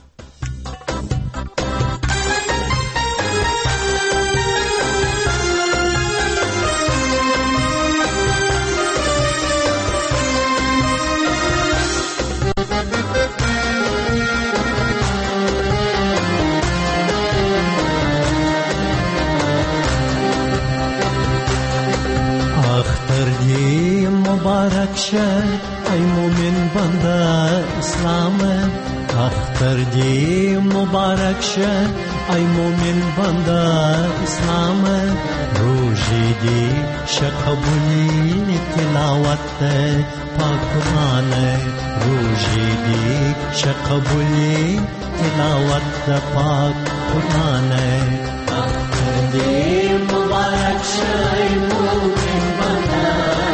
مبارک شه ای مومن بنده اسلام اختر دی مبارک شه ای مومن بنده اسلام روزی دی شقبولی تلاوت پاک قرآن روزی دی شقبولی تلاوت پاک قرآن اختر دی مبارک شه ای مومن بنده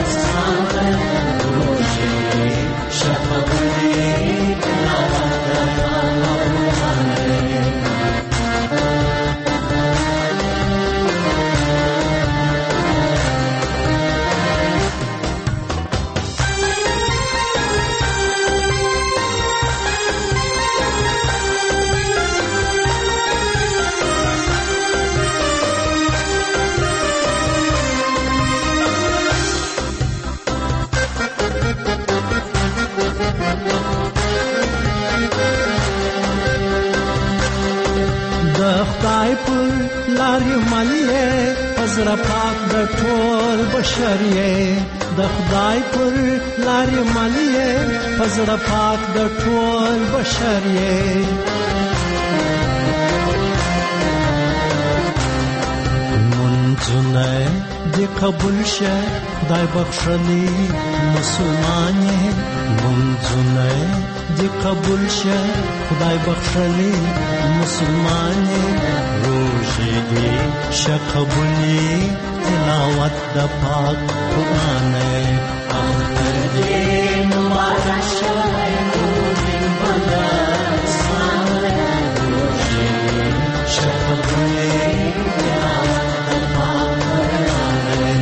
خدای پر لارې ملې پزړه پاک د ټول بشریې د خدای پر لارې ملې پزړه پاک د ټول بشریې منځونه دې قبول شه خدای بخښلي مسلمانې منځونه دې قبول شه خدای بخښلي مسلمانې روزې دې شقبولي تلاوت د پاک قرآن اختر دې مبارک شه مومن بنده اسلام روزې دې شقبولي تلاوت د پاک قرآن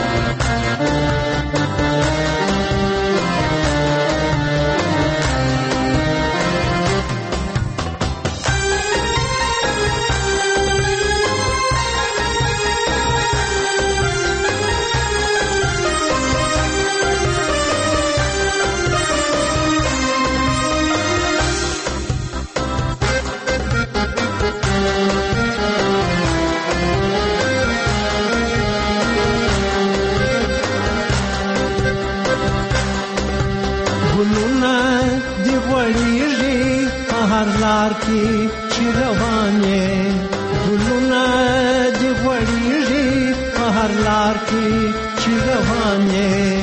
لار کې چې روانې ګلونه دې غوړېږي په هر لار کې چې روانې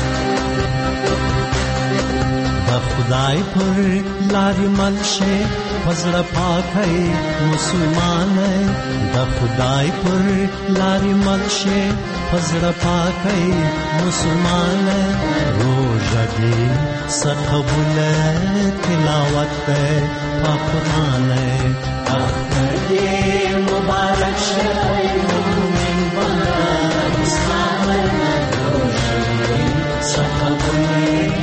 د خدای پر لارې مل شي فزړه پاکي مسلمان د خدای پر لارې مخشه فزړه پاکي مسلمان روزه دې سقبول تلاوت په قرآن اختر دې مبارک شه مومن بندر اسلام روزه دې سقبول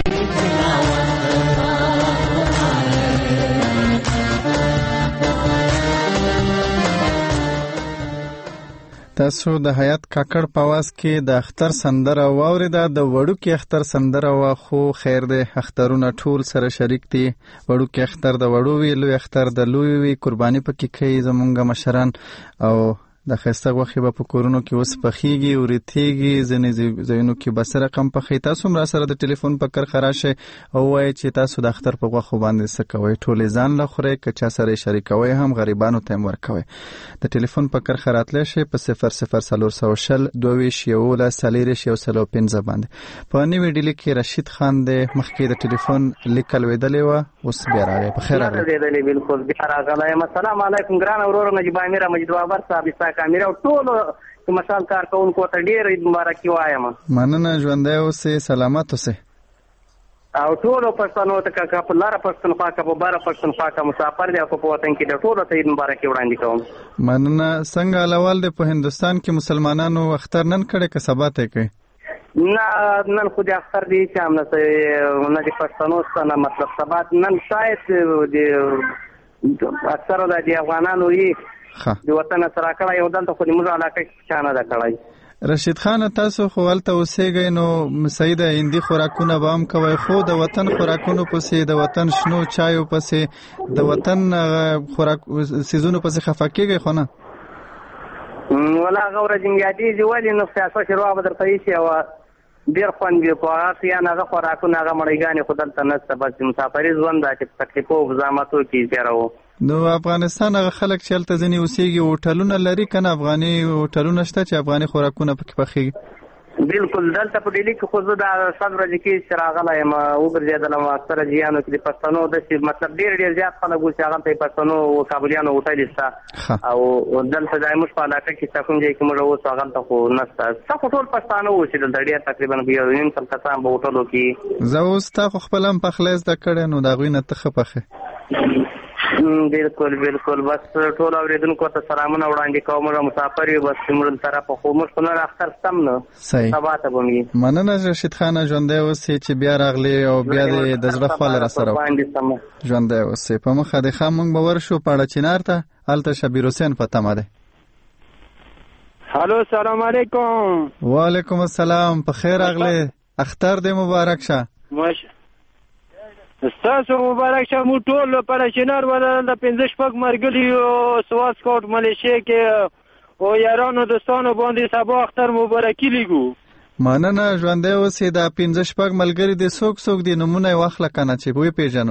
تاسو د حیات کاکړ په आवाज کې د اختر سندره واوریده. د وړوکی اختر سندره وا خو خیر دی، اخترونه ټول سره شریک دي. وړوکی اختر د وړو وی، لوی اختر د لوی وی. قرباني پکې کوي زمونږ مشران او د خسته غوخي په کورونو کې اوس پخېږي او ریتېږي، ځنې ځینو کې بس رقم پخې. تاسو مرا سره د ټلیفون په کر خراشه او وایي چې تاسو د اختر په غوخو باندې څه کوئ؟ ټولې ځان له خورئ که چا سره شریکوئ هم غریبانو ته هم ورکوئ؟ د ټلیفون په کر خراتلی شئ په صفر صفر څلور سوه شل دوه ویشت یولس څلېرویشت یو سل او پنځه باندې. په نوې ډیلي کې رشید خان دی، مخکې د ټلیفون لیک لوېدلې وه، اوس بیا راغی. په خیر راغلی. بالکل بیا راغلی. السلام علیکم ګران ورور نجیب امیر مجید بابر صاحب کامیر او ټول مشال کارکونکو ته ډېر عید مبارکي وایم. مننه، ژوندی اوسئ، سلامت اوسئ. او ټول پښتنو ته که په لاره پښتونخوا که په باره پښتونخوا که مسافر دی او په وطن کې د ټولو ته عید مبارکي وړاندې کوم. مننه. څنګه حالوال دی په هندوستان کې؟ مسلمانانو اختر نن کړی که سبا ته کوي؟ نه نن خو د اختر دی چې هم نه د پښتنو څخه مطلب سبا نن شاید د اکثرو د افغانانو یې د وطن سره کړی یو دلته خو د موږ علاقه کې چا نه ده کړی. رشید خان تاسو خو هلته اوسېږئ نو صحیح ده، هندي خوراکونه به هم کوئ، خو د وطن خوراکونو پسې، د وطن شنو چایو پسې، د وطن خوراک سیزونو پسې خفه کېږئ خو نه؟ ولا هغه ورځ مې یادېږي ولې نو سیاست شروع به درته ایښي او ډېر خوند وي په هغه یا هغه خوراکونه هغه مړیګانې خو دلته نشته. بس مسافري ژوند ده چې په تکلیفو او زحمتو کې تېروو. نو افغانستان هغه خلک چې هلته ځینې اوسېږي هوټلونه لري که نه؟ افغاني هوټلونه شته چې افغاني خوراکونه پکې پخېږي؟ بالکل. دلته په ډیلي کې خو زه د سل ورځې کې چې راغلی یم وګرځېدلم اکثره جیانو کې د پښتنو داسې مطلب ډېر ډېر زیات خلک اوس چې هغلته یې پښتنو کابلیانو هوټل شته او دلته دا زموږ په علاقه کې شته کوم ځای کې موږ اوس هغلته خو نشته. څه خو ټول پښتانه اوس چې دلته ډېر تقریبا یو نیم سل کسان په هوټلو کې. زه اوس تا خو خپل هم پخلی زده کړی نو د هغوی نه ته ښه پخې. بالکل بالکل. بس ټول اوریدونکو ته سلامونه وړاندې کوم. موږ مسافر یو، بس موږ طرفه خو موږ خو نن اختر شتم نه، سبا ته به وي. مننه رشید خان، ژوندی اوسئ چې بیا راغلی او بیا دې د زړه خواله را سره ژوندی اوسئ. په مخه د ښه موږ به ورشو پاړه چنار ته، هلته شبیر حسین په تمه دی. هلو سلام علیکم. وعلیکم السلام. په خیر راغلی، اختر دې مبارک شه. ماشه ستاسو مبارک شه. مو ټول لپاره چنار ولا د پنځه شپږ مرګلي او سواس کوټ ملیشیا کې او یارانو دوستانو باندې سبا اختر مبارکي لیږو. مننه، ژوندی اوسئ. دا پنځه شپږ ملګري دي څوک څوک دي؟ نومونه یې واخله که نه چې وپېژنو.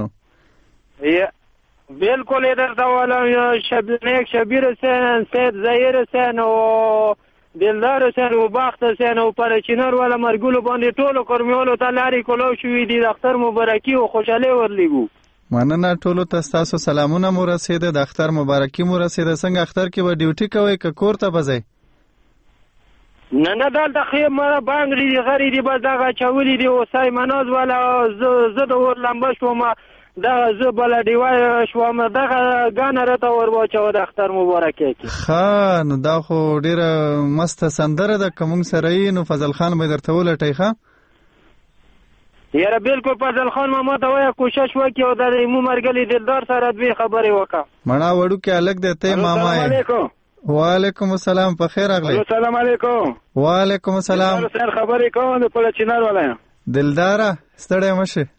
بالکل یې درته وایم. نیک شبیر حسین، سید ظهیر حسین او دلدار حسین او بخت حسین او پر چنار والا مرګولو باندې ټولو قرمیولو ته لارې کولو شوي دي. د اختر مبارکي او خوشحالي ورلیږو. مننه، ټولو ته ستاسو سلامونه مو رسېده، د اختر مبارکي مو رسېده. څنګه اختر کې به ډیوټي کوئ که کور ته به ځئ؟ نه نه دلته خې مره بانګړي دي غري دي بس دغه اچولي دي اوسای مناز والا. زه د اور لمبه شوم دغه زه بله ډیوه شوم دغه ګانه راته ور واچوه د اختر مبارکۍ کې. ښه نو دا خو ډېره مسته سندره ده. که موږ سره یې نو فضل خان به درته ولټئ. ښه یاره بالکل فضل خان ماما ته وایه کوشش وکړي او د مو مرګلي دلدار سره دوې خبرې وکړه. مړه وړوکی هلک دی ته ماما یې. وعلیکم السلام. په خیر راغلی. السلام علیکم. وعلیکم السلام. دلدار خبرې کوم د پله چنار والا یم. دلداره ستړی مه شې.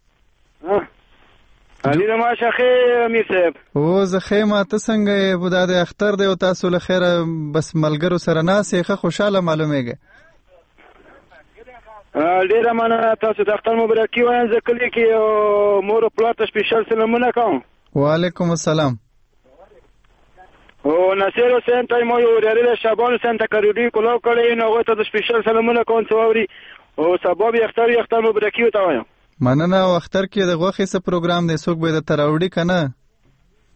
علي د ماشه ښې امیر صاحب. او زه ښې ما ته څنګه یې؟ دا د اختر دی او تاسو له خیره بس ملګرو سره ناست یې ښه خوشحاله معلومېږي. ډېره مننه. تاسو د اختر مبارکي وایم. زه کلي کې مور او پلار ته سپیشل سلامونه کوم. وعلیکم السلام. او نصیر حسین ته مو یو ورېرې شعبان حسین ته کروډي کلاو کړی نو هغوی ته د سپیشل سلامونه کوم چې واوري او سبا به اختر وي. اختر مبارکي ورته وایم. مننه. او اختر کې د غوښې څه پروګرام دی؟ څوک به یې درته راوړي که نه؟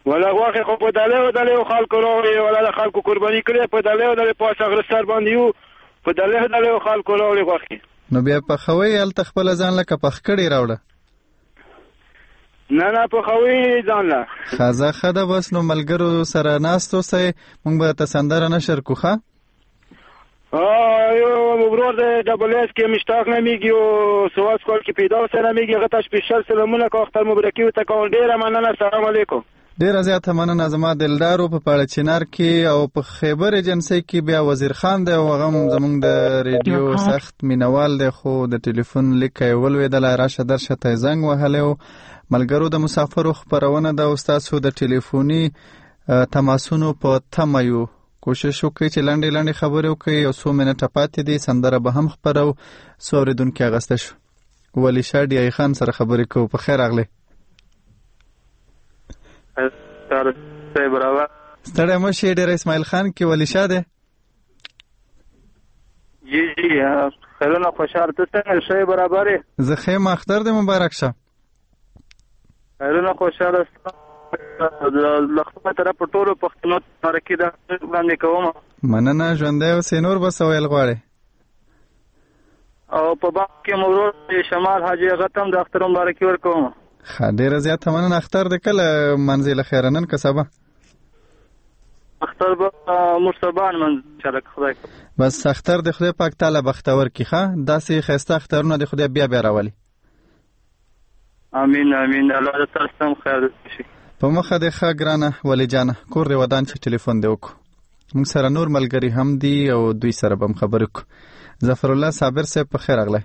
ولا غوښه خو په دلې او دلې خلکو راوړي ولا خلکو قرباني کړي په دلې او دلې په څنګه باندې یو په دلې او دلې خلکو راوړي غوښه. نو بیا په خوي ال تخپل ځان لکه پخ کړي راوړه. نه نه په خوي ځان لا خازه خده بس نو ملګرو سره ناستو سه مونږ به تسندره نشر کوخه. اه یو مبرور د ډبل اس کې مشتاق نمیږي او سواس کول کې پیدا سره نمیږي غته سپیشل سلامونه کو اختر مبارکي ته کوم ډیره مننه. السلام علیکم. ډیره زیاته مننه. زما دلدارو په پاړه چنار کې او په خیبر ایجنسی کې بیا وزیر خان دی او غم زمونږ د ریډیو سخت مینوال دی خو د ټلیفون لیکه ولویدل راشه درشه ته زنګ وهلو. ملګرو د مسافرو خبرونه د استادو د ټلیفوني تماسونو په تمایو کوشش وکړئ چې لاندې لاندې خبرې وکړئ او څو منټه پاتې دي سندره به هم خبرو سوریدونکو اغسته شو. ولی شادي ای خان سره خبرې کوو. په خیر اغله ستړی برابر ستړی مشه ډېر اسماعیل خان کې ولی شاده جی جی خیرونه خوشاله ته څنګه شی برابر زه خیم اختر دې مبارک شه. خیرونه خوشاله لخوا طرف په ټولو پښتنو ترکي دا باندې کوم. مننه ژوندې او سینور بس ویل غواړي او په باغ کې مرور شمال حاجی غتم د اختر مبارکي ورکوم. ډیره زیاته مننه. اختر د کله منزل خیرنن کسبه اختر به مصبان من چلک خدای بس اختر د خدای پاک تعالی بختور کیخه داسې خسته اخترونه د خدای بیا بیا راولي. امين امين الله دې تاسو هم خیر شي. په مخه د ښه ګرانه ولی جانه کور دی ودان چې ټلیفون دی وکړو. موږ سره نور ملګری هم دي او دوی سره به خبرې وکړو. ظفر الله صابر صاحب په خیر اغله.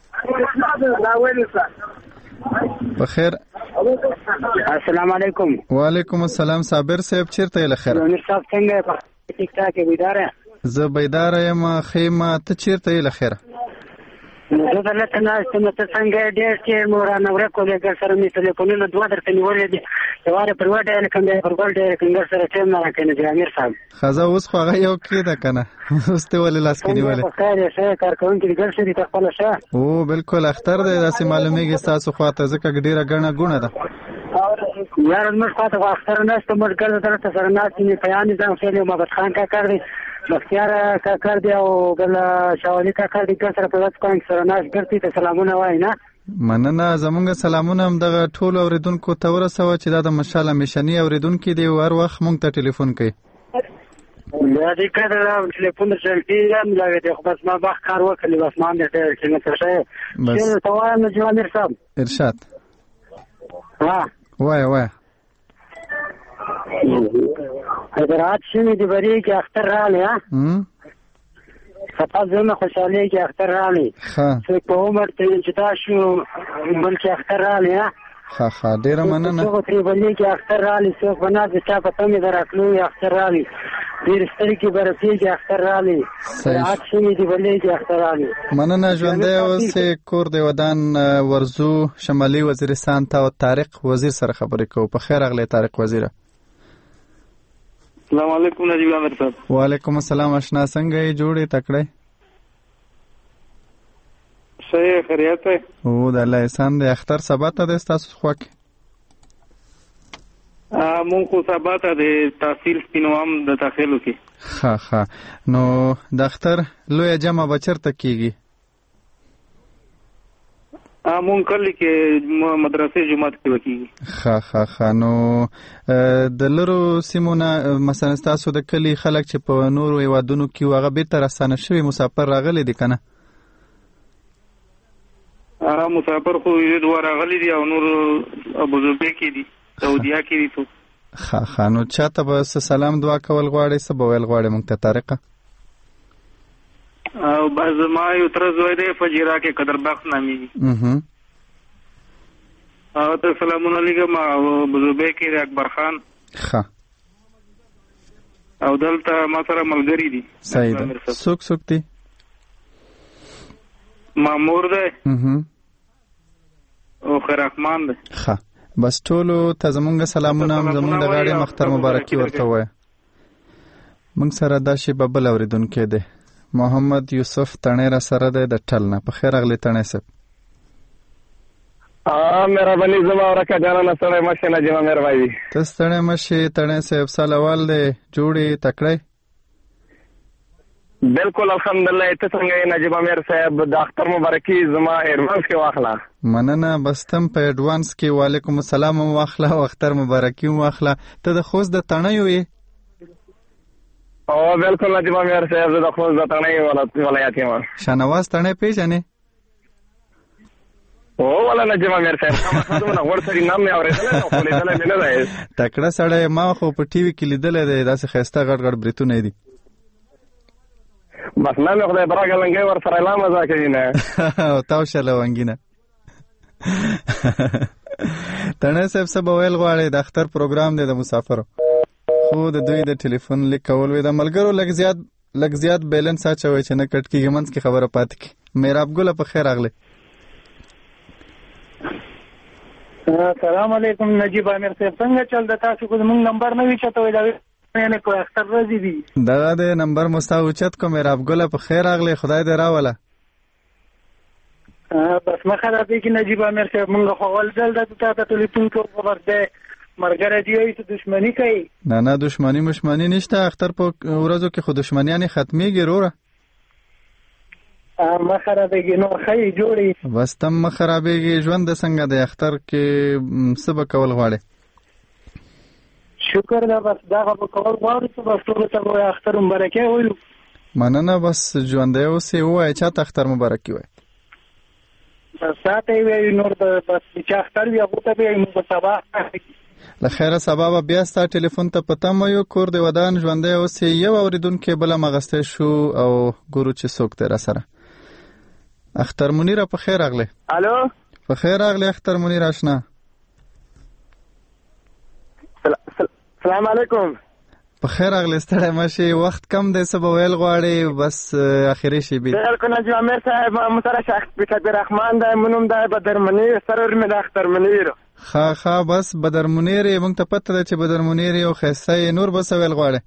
په خیر. السلام علیکم. وعلیکم السلام. صابر صاحب چیرته یې لخر؟ امیر صاحب څنګه په ټیک ټاک بیدار یې؟ زه بیدار یم خیمه ته چیرته یې لخر؟ زه دلته نه ستم ته څنګه ډېر چې مورانه ورکولې ګر سره می ټلیفونونه دوه درته نیولې دي یواره پر وټه یې کوم دی پر ګل ډېر کوم سره ټیم نه راکنه دی امیر صاحب. خزه اوس خو هغه یو کې ده کنه اوس ته ولې لاس کې نیولې؟ خیر یې شه کارکونکي ګر سره ته خپل شه. او بالکل اختر دی داسې معلومیږي تاسو خواته ځکه ډیره غنه ګونه ده. یار موږ خواته اختر نه ست موږ ګر درته سره ناس نه پیان ځم خېلې محمد خان کا کړ دی بختیار کا کړ دی او بل شاولی کا کړ دی ګر سره په وخت کوم سره ناس ګرځي ته سلامونه وای نه. مننه. زمونږ سلامونه هم دغه ټول اوریدونکو ته ورسوه چې دا د مشاله میشنی اوریدونکو دی هر وخت مونږ ته ټلیفون کوي. یا دې کړه ټلیفون چلتي هم لګي ته بس ما باخ کار وکړي بس ما نه ته چې نه څه بس چې توان نه امیر صاحب ارشاد ها وای وای حضرات شنو دی بری کې اختر رااله ها خپل زما خوشاله کې اختر رااله څه په عمر ته چې تاسو بلکې اختر رااله ها ها ها ډیر مننه. څو تری بلې کې اختر رااله څو بنا د چا په تمه دراتلو اختر رااله ډیر ستړي کې برسي کې اختر رااله حضرات شنو دی بلې کې اختر رااله. مننه ژوندې اوس کور دی ودان ورزو شمالي وزیرستان ته او طارق وزیر سره خبرې کوو. په خیر اغله طارق وزیر. السلام علیکم نجیب امیر صاحب. وعلیکم السلام. آشنا څنګه یې جوړې تکړه؟ صحیح خیریت ہے. او د الله احسان د اختر سبا ته د تاسو خو کې ا مون کو سبا ته د تحصیل سپینوام د داخلو کې. ها ها نو د اختر لوی جمع بچرته کیږي. ا مون کلی کې مدرسې جمعات کې وکیږي. ها ها ها نو د لرو سیمونه مثلا تاسو د کلی خلک چې په نورو یوادونو کې هغه به تر اسانه شوی مسافر راغلي دي کنه؟ ا مسافر خو یې دوه راغلي دي او نور ابو ظبي کې دي سعودیا کې دي. ها ها نو چاته به سلام دعا کول غواړي سبا ویل غواړي مونږ ته طریقه او باز ما یو تر زوی دی فجیرا کې قدر بخت نامي. اها او ته سلامونه علیکم ابو ظبي کې اکبر خان. ها او دلته ما سره ملګری دي. صحیح ده. سوک سوک دي مامور ده. اها او خیر رحمان ده. ها بس ټولو ته زمونږ سلامونه زمونږ د غاړې مختر مبارکي ورته وای. مونږ سره دا شی ببل اوریدونکو ده محمد یوسف تڼه را سره ده د ټلنه. په خیر اغلی تڼه صاحب. اه مهرباني زما ورکه جانانه سره مشه نجمه مهرباني تستړی مشه تړې صاحب سلوال دی جوړي تکړه بالکل الحمدلله. ته څنګه یې نجیبه میر صاحب؟ د اختر مبارکي زما ایڈوانس کې واخله. مننه بس تم په ایڈوانس کې وعلیکم السلام واخله او اختر مبارکي واخله. ته د خوست د تڼیو یې؟ او بالکل نجیبه میر صاحب د خوست د تڼیو ولایت یم. شاهنواز تڼی پیژنې؟ او ولا نجیبه میر صاحب خدمت غوړ سړي نام مې اورېدل او لیدل مې نه دی. تکړه سړی ما خو په ټي وي کې لیدل دی داسې ښایسته غټ غټ بریتونه دي. بس نام خدای براګه لنګي ور سره لا مزه کوي نه او تاو شله وانګینه. تنه صاحب سبا ویل غواړي د اختر پروګرام دی د مسافرو خو د دوی د ټلیفون لیک کول وي د ملګرو لږ زیات لږ زیات بیلنس اچوي چې نه کټ کیږي منځ کې خبره پات کی. میراب ګل په خیر اغله. السلام علیکم نجیب امیر صاحب څنګه چل د تاسو کو موږ نمبر نه وی چته وی نه کوی اختر ورځې دي دا د نمبر مستوچت کو میراب ګل په خیر اغله خدای دې راوله. بس ما خرابې کې نجیب امیر صاحب موږ خو ول دل د تاسو ټلیفون کو خبر ده مرګره دی چې دښمنی کوي. نه نه دښمنی مشمنی نشته. اختر په ورځو کې خو دښمنیان ختميږي وروره. ما خرابېږي نو خی جوړي بس تم ما خرابېږي ژوند څنګه د اختر کې سبا کول غواړي. شکر دا بس دا په کول غواړي چې بس ټول ته وای اختر مبارکي وایو. مننه بس ژوند یې اوسې وای چې اختر مبارکي وای. ساته وی نور د بس چې اختر بیا بوته به موږ سبا له خیره سبا بیا ستا ټلیفون ته پته مې یو کور دی ودان ژوند یې اوسې یو اوریدونکو بل مغسته شو او ګورو چې څوک تر سره. اختر منیر په خیر اغله. الو په خیر اغله اختر منیر آشنا. السلام علیکم. په خیر اغله ستړی ماشي وخت کم دی سبا ویل غواړي بس اخیری شي بي. بالکل نجیب امیر صاحب متره شیخ کبیر رحمان دی منوم دی بدر منیر سرور مې د اختر منیر. خا خا بس بدر منیر مونږ ته پته ده چې بدر منیر یو خیسته نور بس ویل غواړي.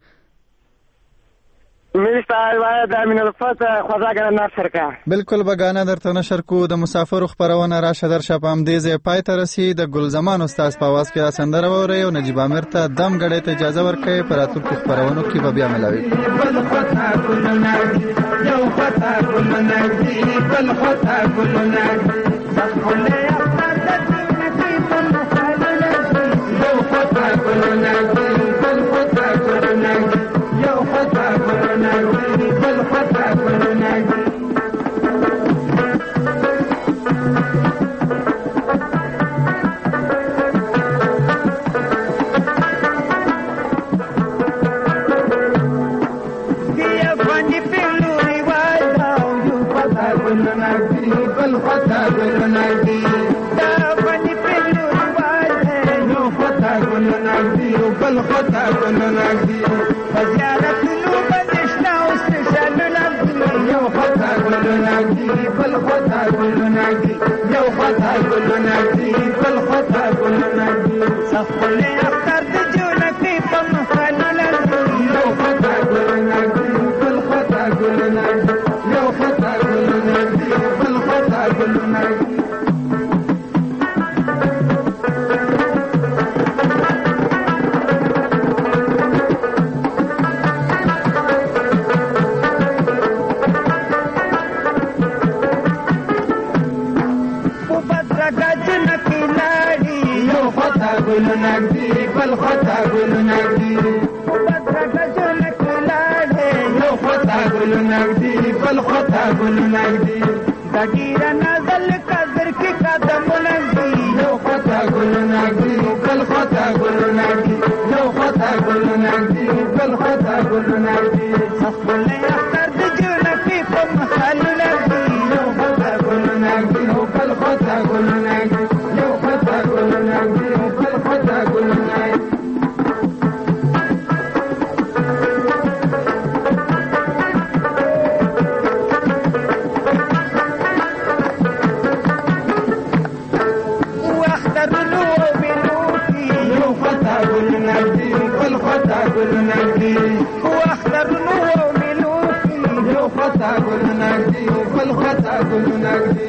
میشته وای د امین الفتح خداګر نشر کا بالکل بګانه درته نشر کو د مسافر خبرونه راشه در شپام دیزه پای ته رسی د ګل زمان استاد په आवाज کې سندره وره او نجیب امیر ته دم غړې ته اجازه ورکړي پر اتو خبرونو کې به بیا ملاوي. بل خطا کل ناګي یو خطا کل ناګي بل خطا کل ناګي دخل اختر دې په مخاله یو خطا کل ناګي بل خطا کل ناګي یو خطا کل ناګي بل خطا کل ناګي. Gulunagdi,